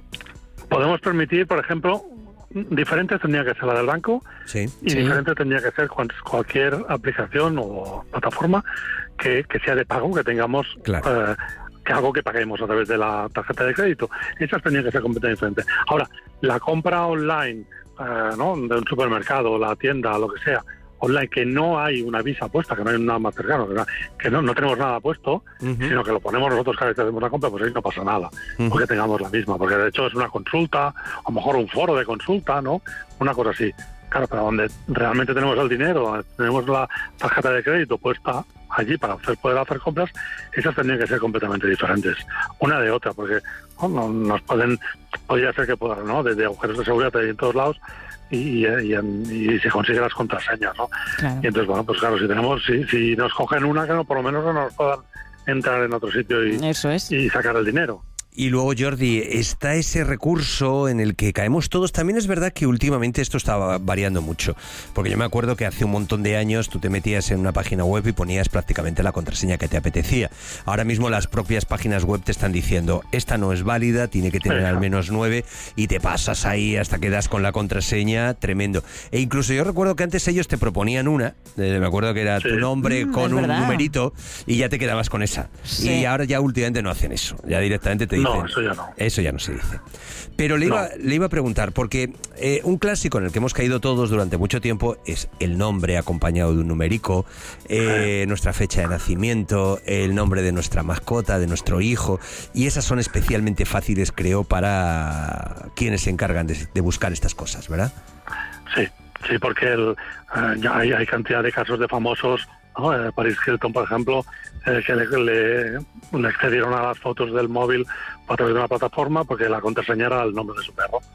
Podemos permitir, por ejemplo, diferente tendría que ser la del banco sí. y sí. diferente tendría que ser cualquier aplicación o plataforma que, que sea de pago, que tengamos... Claro. Eh, que algo que paguemos a través de la tarjeta de crédito. Esas tendrían que ser completamente diferentes. Ahora, la compra online, eh, ¿no? de un supermercado, la tienda, lo que sea, online, que no hay una Visa puesta, que no hay nada más cercano, que no, no tenemos nada puesto, uh-huh. sino que lo ponemos nosotros cada vez que hacemos la compra, pues ahí no pasa nada, uh-huh. porque tengamos la misma, porque de hecho es una consulta, a lo mejor un foro de consulta, ¿no? Una cosa así. Claro, pero donde realmente tenemos el dinero, tenemos la tarjeta de crédito puesta allí para hacer, poder hacer compras, esas tendrían que ser completamente diferentes, una de otra, porque oh, no, nos pueden, podría ser que puedan, ¿no? Desde agujeros de seguridad en todos lados y, y, y, y se consiguen las contraseñas, ¿no? Claro. Y entonces, bueno, pues claro, si tenemos, si, si nos cogen una, que no, por lo menos no nos puedan entrar en otro sitio y, Eso es. y sacar el dinero. Y luego, Jordi, está ese recurso en el que caemos todos. También es verdad que últimamente esto estaba variando mucho, porque yo me acuerdo que hace un montón de años tú te metías en una página web y ponías prácticamente la contraseña que te apetecía. Ahora mismo las propias páginas web te están diciendo, esta no es válida, tiene que tener al menos nueve, y te pasas ahí hasta que das con la contraseña, tremendo. E incluso yo recuerdo que antes ellos te proponían una, eh, me acuerdo que era sí. tu nombre mm, con un verdad. numerito, y ya te quedabas con esa. Sí. Y ahora ya últimamente no hacen eso, ya directamente te dicen... No, eso ya no. Eso ya no se dice. Pero le iba, no. le iba a preguntar, porque eh, un clásico en el que hemos caído todos durante mucho tiempo es el nombre acompañado de un numerico, eh, sí. nuestra fecha de nacimiento, el nombre de nuestra mascota, de nuestro hijo, y esas son especialmente fáciles, creo, para quienes se encargan de, de buscar estas cosas, ¿verdad? Sí, sí, porque el, uh, ya hay, hay cantidad de casos de famosos, ¿no? Eh, Paris Hilton, por ejemplo, eh, que le, le, le accedieron a las fotos del móvil a través de una plataforma porque la contraseña era el nombre de su perro.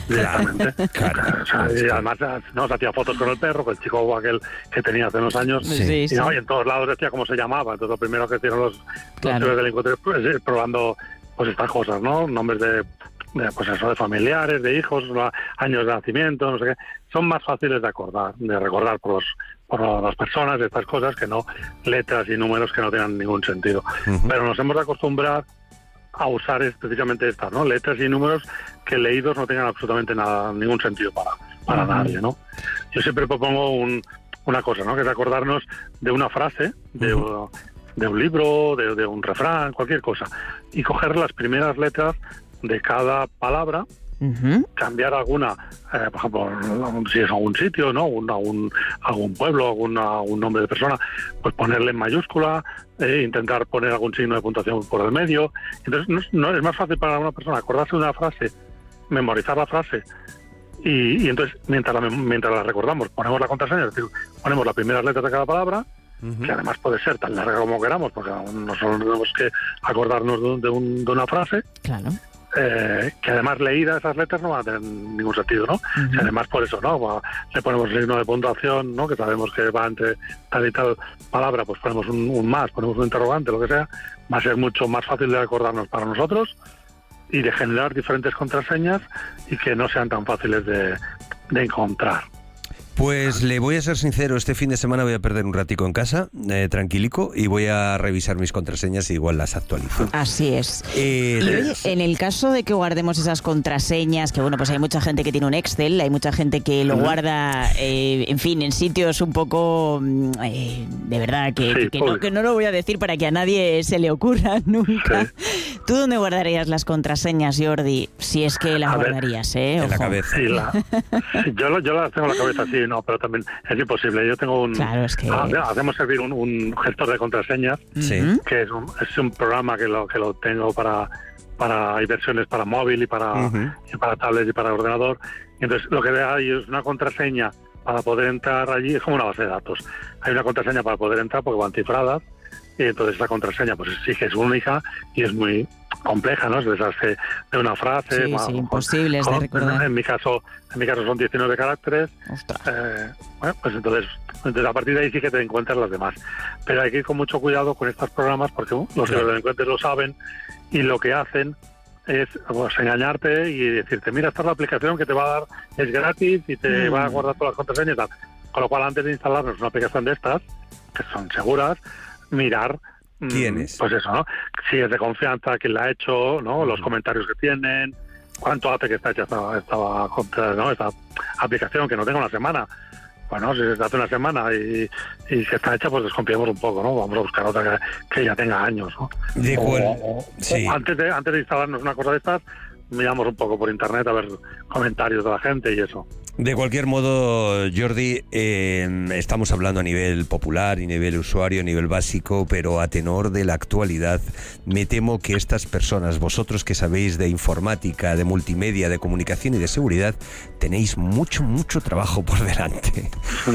directamente. Claro. O sea, y además no se hacía fotos con el perro, con el chico aquel que tenía hace unos años, sí, y, sí. No, y en todos lados decía cómo se llamaba. Entonces lo primero que hicieron los, claro. los delincuentes pues, es probando pues estas cosas, ¿no? Nombres de, de pues eso, de familiares, de hijos, años de nacimiento, no sé qué. Son más fáciles de acordar, de recordar por los por las personas, estas cosas, que no letras y números que no tengan ningún sentido. Uh-huh. Pero nos hemos de acostumbrar a usar precisamente estas, ¿no? Letras y números que leídos no tengan absolutamente nada, ningún sentido para, para uh-huh. nadie, ¿no? Yo siempre propongo un, una cosa, ¿no? Que es acordarnos de una frase, de, uh-huh. de un libro, de, de un refrán, cualquier cosa, y coger las primeras letras de cada palabra, uh-huh. cambiar alguna, eh, por ejemplo, si es algún sitio, ¿no? Un, algún, algún pueblo, algún, algún nombre de persona, pues ponerle en mayúscula, eh, intentar poner algún signo de puntuación por el medio. Entonces, no, no es más fácil para una persona acordarse de una frase, memorizar la frase, y, y entonces, mientras la, mientras la recordamos, ponemos la contraseña, es decir, ponemos las primeras letras de cada palabra, uh-huh. que además puede ser tan larga como queramos, porque no solo tenemos que acordarnos de, de, un, de una frase. Claro. Eh, que además leídas esas letras no van a tener ningún sentido, ¿no? Uh-huh. Y además por eso, ¿no? Va, le ponemos el signo de puntuación, ¿no? Que sabemos que va entre tal y tal palabra, pues ponemos un, un más, ponemos un interrogante, lo que sea, va a ser mucho más fácil de acordarnos para nosotros y de generar diferentes contraseñas y que no sean tan fáciles de, de encontrar. Pues le voy a ser sincero, este fin de semana voy a perder un ratico en casa, eh, tranquilico, y voy a revisar mis contraseñas y igual las actualizo. Así es. Eh, y oye, en el caso de que guardemos esas contraseñas, que bueno, pues hay mucha gente que tiene un Excel, hay mucha gente que lo guarda, eh, en fin, en sitios un poco, eh, de verdad, que, sí, que, no, que no lo voy a decir para que a nadie se le ocurra nunca. Sí. ¿Tú dónde guardarías las contraseñas, Jordi? Si es que las a guardarías, ver, ¿eh? Ojo. En la cabeza. Sí, la, yo, yo las tengo en la cabeza, sí. No, pero también es imposible. Yo tengo un... Claro, es que... Hacemos servir un, un gestor de contraseñas, sí. que es un, es un programa que lo que lo tengo para... para hay versiones para móvil y para, uh-huh. y para tablet y para ordenador. Y entonces lo que hay es una contraseña para poder entrar allí, es como una base de datos. Hay una contraseña para poder entrar porque van cifradas, y entonces esa contraseña pues sí que es única y es muy compleja, ¿no? Es deshacerse de una frase. Sí, más, sí, imposibles de recordar. En mi caso, en mi caso son diecinueve caracteres. Eh, bueno, pues entonces, entonces a partir de ahí sí que te encuentras las demás. Pero hay que ir con mucho cuidado con estos programas porque uh, los, los delincuentes lo saben y lo que hacen es pues, engañarte y decirte, mira, esta es la aplicación que te va a dar, es gratis y te mm. va a guardar todas las contraseñas y tal. Con lo cual, antes de instalarnos una aplicación de estas, que son seguras, mirar ¿quién es? Pues eso, ¿no? Si es de confianza, quién la ha hecho, ¿no? Los comentarios que tienen, cuánto hace que está hecha esta, esta, ¿no? esta aplicación, que no tenga una semana. Bueno, si se hace una semana y, y que está hecha, pues desconfiemos un poco, ¿no? Vamos a buscar otra que, que ya tenga años, ¿no? De cual, o, sí. o antes de antes de instalarnos una cosa de estas, miramos un poco por internet a ver comentarios de la gente y eso. De cualquier modo, Jordi, eh, estamos hablando a nivel popular, y nivel usuario, a nivel básico, pero a tenor de la actualidad, me temo que estas personas, vosotros que sabéis de informática, de multimedia, de comunicación y de seguridad, tenéis mucho, mucho trabajo por delante.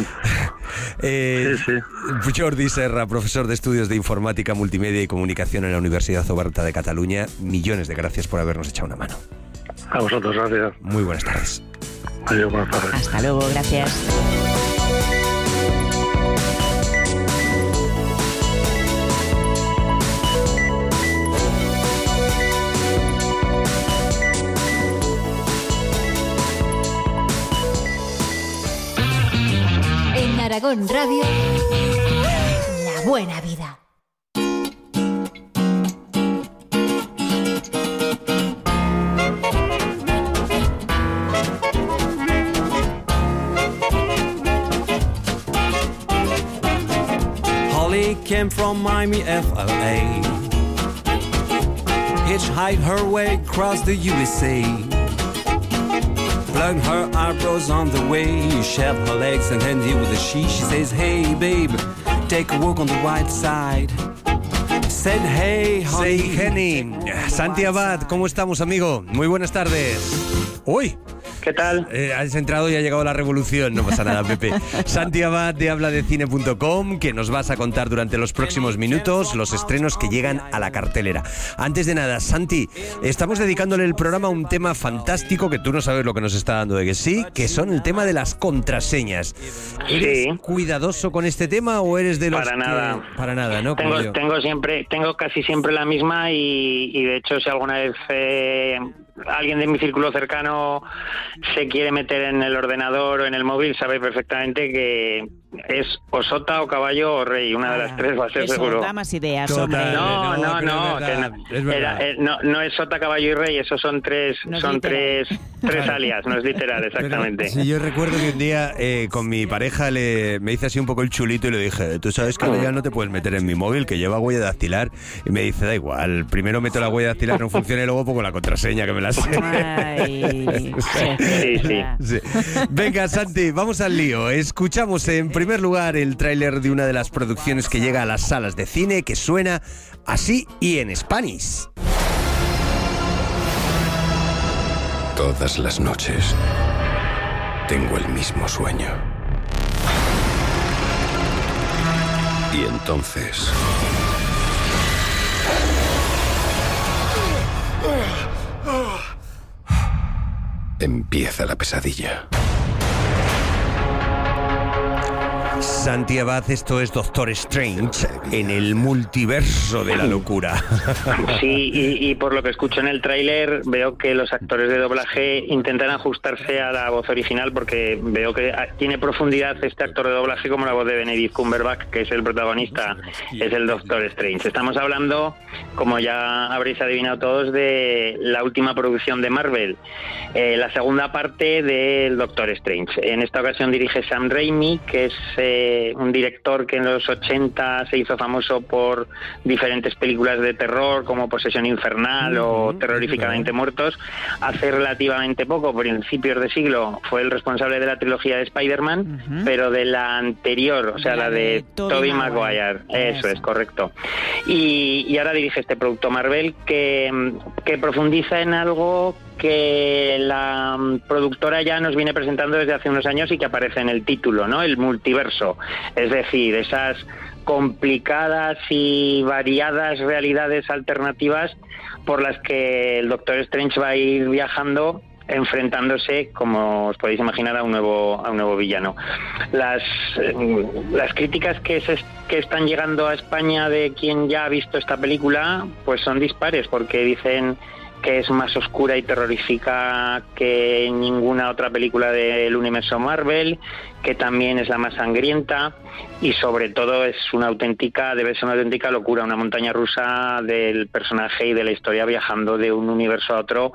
eh, sí, sí. Jordi Serra, profesor de estudios de informática, multimedia y comunicación en la Universidad Oberta de Cataluña, millones de gracias por habernos echado una mano. A vosotros, gracias. Muy buenas tardes. Adiós, buenas tardes. Hasta luego, gracias. En Aragón Radio, La Buena Vida. Came from Miami, F L A. Hitchhiked her way across the U S A. Plugged her eyebrows on the way. Shaved her legs and handy with a she. She says, hey babe, take a walk on the white side. Said, hey honey. Say Henny. Santi Abad, ¿cómo estamos, amigo? Muy buenas tardes. Uy. ¿Qué tal? Eh, has entrado y ha llegado la revolución, no pasa nada, Pepe. Santi Abad de habla de cine punto com, que nos vas a contar durante los próximos minutos los estrenos que llegan a la cartelera. Antes de nada, Santi, estamos dedicándole el programa a un tema fantástico que tú no sabes lo que nos está dando de que sí, que son el tema de las contraseñas. ¿Eres Sí. cuidadoso con este tema o eres de los Para que- nada. Para nada, ¿no? Como Tengo, yo. tengo siempre, tengo casi siempre la misma y, y de hecho si alguna vez eh, alguien de mi círculo cercano se quiere meter en el ordenador o en el móvil, sabe perfectamente que es o sota o caballo o rey, una de las tres va a ser Eso, seguro. da más ideas, Total, hombre. No, no, no, no, pero es que verdad, no, es verdad. era- eh, no, no es sota, caballo y rey, esos son tres, No es son literal. tres, tres alias, no es literal, exactamente. Pero, sí, yo recuerdo que un día eh, con mi pareja le, me hice así un poco el chulito y le dije, tú sabes que ahora ya no te puedes meter en mi móvil, que lleva huella dactilar. Y me dice, da igual, primero meto la huella dactilar, no funciona y luego pongo la contraseña que me la sé. Ay, Sí, sí. Sí. Venga, Santi, vamos al lío. Escuchamos en primer lugar el tráiler de una de las producciones que llega a las salas de cine, que suena así y en Spanish. Todas las noches tengo el mismo sueño. Y entonces... empieza la pesadilla. Santi Abad, esto es Doctor Strange en el multiverso de la locura. Sí, y, y por lo que escucho en el tráiler veo que los actores de doblaje intentan ajustarse a la voz original porque veo que tiene profundidad este actor de doblaje como la voz de Benedict Cumberbatch, que es el protagonista, es el Doctor Strange. Estamos hablando, como ya habréis adivinado todos, de la última producción de Marvel, eh, la segunda parte del Doctor Strange. En esta ocasión dirige Sam Raimi, que es eh, un director que en los ochenta se hizo famoso por diferentes películas de terror como Posesión Infernal o Terroríficamente Muertos. Hace relativamente poco, principios de siglo, fue el responsable de la trilogía de Spider-Man, uh-huh. pero de la anterior, o sea, la, la de, de Tobey Maguire. Maguire. Eso, Eso es, correcto. Y, y ahora dirige este producto Marvel que, que profundiza en algo que la productora ya nos viene presentando desde hace unos años y que aparece en el título, ¿no? El multiverso. Es decir, esas complicadas y variadas realidades alternativas por las que el Doctor Strange va a ir viajando, enfrentándose, como os podéis imaginar, a un nuevo a un nuevo villano. Las las críticas que se que están llegando a España de quien ya ha visto esta película, pues son dispares, porque dicen que es más oscura y terrorífica que ninguna otra película del universo Marvel, que también es la más sangrienta y sobre todo es una auténtica, debe ser una auténtica locura, una montaña rusa del personaje y de la historia viajando de un universo a otro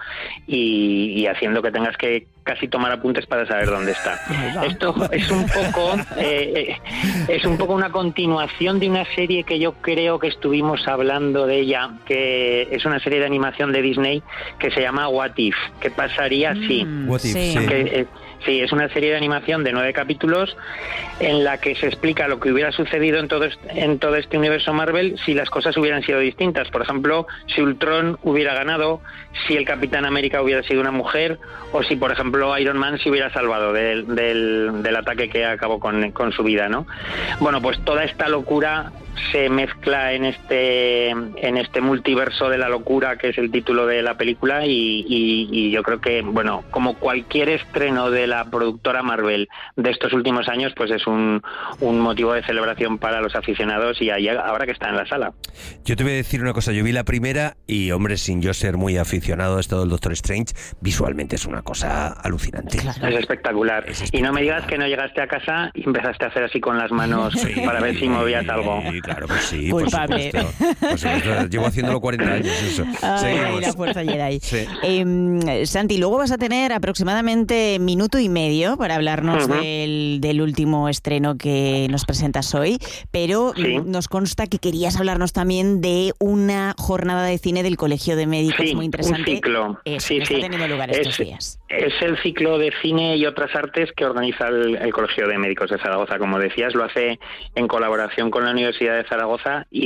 y, y haciendo que tengas que casi tomar apuntes para saber dónde está. Esto es un poco eh, es un poco una continuación de una serie que yo creo que estuvimos hablando de ella, que es una serie de animación de Disney que se llama What If, ¿qué pasaría si? Mm, What If, sí. sí. Que, eh, sí, es una serie de animación de nueve capítulos en la que se explica lo que hubiera sucedido en todo, en todo este universo Marvel si las cosas hubieran sido distintas. Por ejemplo, si Ultron hubiera ganado, si el Capitán América hubiera sido una mujer o si, por ejemplo, Iron Man se hubiera salvado del, del, del ataque que acabó con, con su vida, ¿no? Bueno, pues toda esta locura se mezcla en este en este multiverso de la locura, que es el título de la película, y, y, y yo creo que, bueno, como cualquier estreno de la productora Marvel de estos últimos años, pues es un, un motivo de celebración para los aficionados y ahí, ahora que está en la sala. Yo te voy a decir una cosa, yo vi la primera y, hombre, sin yo ser muy aficionado a esto del Doctor Strange, visualmente es una cosa alucinante. Claro. Es espectacular. Es espectacular. Y no me digas que no llegaste a casa y empezaste a hacer así con las manos sí, para ver si movías algo. Sí, claro, pues sí, culpable. Por supuesto. Por supuesto. Llevo haciéndolo cuarenta años, eso. Ay, la fuerza Jedi. Sí. Eh, Santi, luego vas a tener aproximadamente minuto y medio para hablarnos uh-huh. del, del último estreno que nos presentas hoy, pero sí. nos consta que querías hablarnos también de una jornada de cine del Colegio de Médicos sí, muy interesante. Un ciclo. Eso, sí, que sí. está teniendo lugar es, estos días. Es el ciclo de cine y otras artes que organiza el, el Colegio de Médicos de Zaragoza, como decías, lo hace en colaboración con la Universidad de Zaragoza y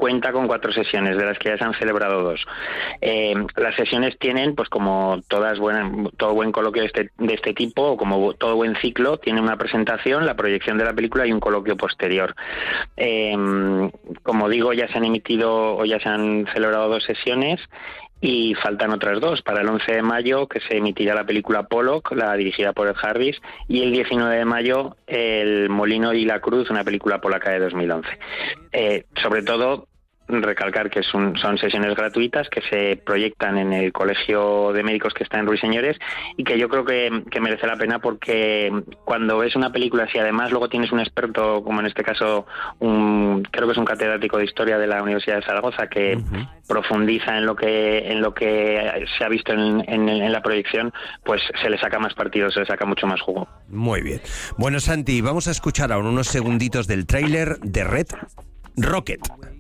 cuenta con cuatro sesiones, de las que ya se han celebrado dos. Eh, las sesiones tienen, pues como todas buenas, todo buen coloquio de este, de este tipo, o como todo buen ciclo, tiene una presentación, la proyección de la película y un coloquio posterior. Eh, como digo, ya se han emitido o ya se han celebrado dos sesiones, y faltan otras dos, para el once de mayo, que se emitirá la película Pollock, la dirigida por Ed Harris, y el diecinueve de mayo, El Molino y la Cruz, una película polaca de dos mil once. Eh, sobre todo, recalcar que es un, son sesiones gratuitas que se proyectan en el Colegio de Médicos que está en Ruiseñores, y que yo creo que, que merece la pena, porque cuando ves una película, si además luego tienes un experto, como en este caso, un, creo que es un catedrático de Historia de la Universidad de Zaragoza, que uh-huh. profundiza en lo que en lo que se ha visto en, en, en la proyección, pues se le saca más partido, se le saca mucho más jugo. Muy bien. Bueno, Santi, vamos a escuchar ahora unos segunditos del tráiler de Red Rocket.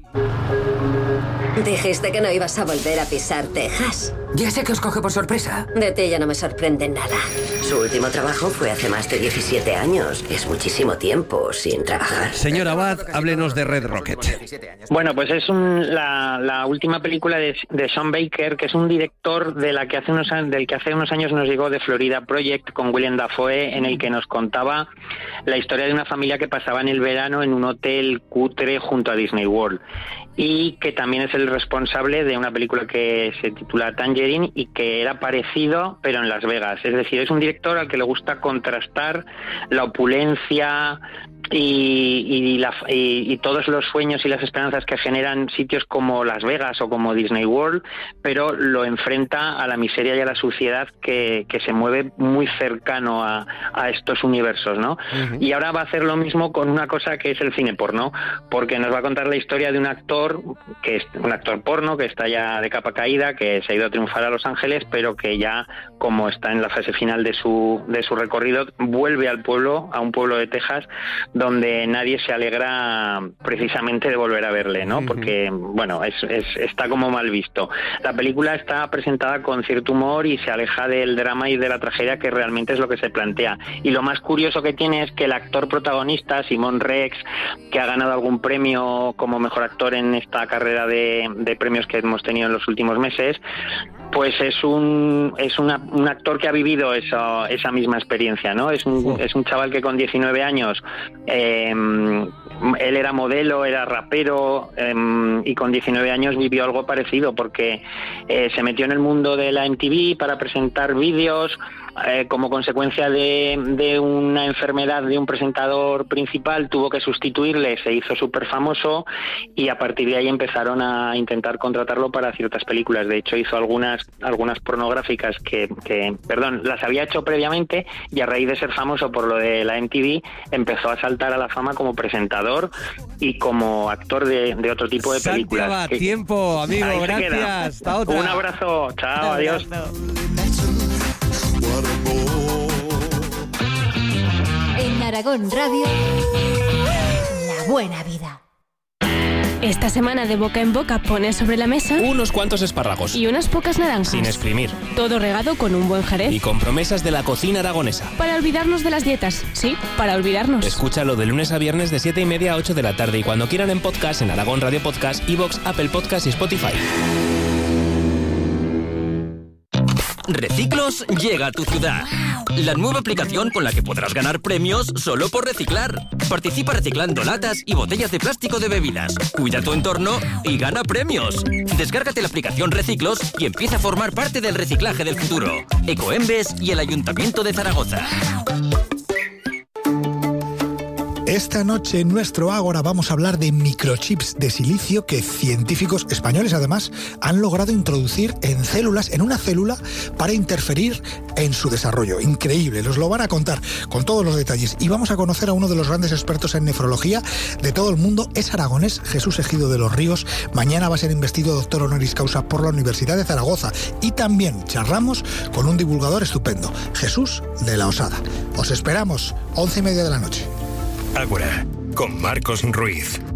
Dijiste que no ibas a volver a pisar Texas. Ya sé que os coge por sorpresa. De ti ya no me sorprende nada. Su último trabajo fue hace más de diecisiete años. Es muchísimo tiempo sin trabajar. Señor Abad, háblenos de Red Rocket. Bueno, pues es un, la, la última película de, de Sean Baker, que es un director de la que hace unos, del que hace unos años nos llegó de Florida Project con Willem Dafoe, en el que nos contaba la historia de una familia que pasaba en el verano en un hotel cutre junto a Disney World, y que también es el responsable de una película que se titula Tangerine y que era parecido pero en Las Vegas. Es decir, es un director al que le gusta contrastar la opulencia y, y, la, y, y todos los sueños y las esperanzas que generan sitios como Las Vegas o como Disney World, pero lo enfrenta a la miseria y a la suciedad que, que se mueve muy cercano a, a estos universos, ¿no? Uh-huh. Y ahora va a hacer lo mismo con una cosa que es el cine porno, porque nos va a contar la historia de un actor, que es un actor porno, que está ya de capa caída, que se ha ido a triunfar a Los Ángeles, pero que ya, como está en la fase final de su, de su recorrido, vuelve al pueblo, a un pueblo de Texas, donde nadie se alegra precisamente de volver a verle, ¿no? Porque, bueno, es, es, está como mal visto. La película está presentada con cierto humor y se aleja del drama y de la tragedia, que realmente es lo que se plantea. Y lo más curioso que tiene es que el actor protagonista, Simon Rex, que ha ganado algún premio como mejor actor en esta carrera de, de premios que hemos tenido en los últimos meses, pues es un es una, un actor que ha vivido esa, esa misma experiencia, ¿no? Es un, es un chaval que con diecinueve años, eh, él era modelo, era rapero, eh, y con diecinueve años vivió algo parecido, porque eh, se metió en el mundo de la M T V para presentar vídeos. Eh, como consecuencia de, de una enfermedad de un presentador principal, tuvo que sustituirle, se hizo súper famoso, y a partir de ahí empezaron a intentar contratarlo para ciertas películas. De hecho, hizo algunas algunas pornográficas que, que, perdón, las había hecho previamente, y a raíz de ser famoso por lo de la M T V, empezó a saltar a la fama como presentador y como actor de, de otro tipo de películas. Santi Abad, que... tiempo, amigo, gracias. Hasta otra. Un abrazo, chao, adiós. En Aragón Radio, La Buena Vida. Esta semana de Boca en Boca pone sobre la mesa unos cuantos espárragos y unas pocas naranjas. Sin exprimir. Todo regado con un buen jerez. Y con promesas de la cocina aragonesa. Para olvidarnos de las dietas. Sí, para olvidarnos. Escúchalo de lunes a viernes de siete y media a ocho de la tarde, y cuando quieran en podcast en Aragón Radio Podcast, iVoox, Apple Podcast y Spotify. Reciclos llega a tu ciudad. La nueva aplicación con la que podrás ganar premios solo por reciclar. Participa reciclando latas y botellas de plástico de bebidas. Cuida tu entorno y gana premios. Descárgate la aplicación Reciclos y empieza a formar parte del reciclaje del futuro. Ecoembes y el Ayuntamiento de Zaragoza. Esta noche en nuestro Ágora vamos a hablar de microchips de silicio que científicos españoles además han logrado introducir en células, en una célula, para interferir en su desarrollo. Increíble, nos lo van a contar con todos los detalles. Y vamos a conocer a uno de los grandes expertos en nefrología de todo el mundo. Es aragonés, Jesús Ejido de los Ríos. Mañana va a ser investido doctor honoris causa por la Universidad de Zaragoza. Y también charlamos con un divulgador estupendo, Jesús de la Osada. Os esperamos, once y media de la noche. Ágora, con Marcos Ruiz.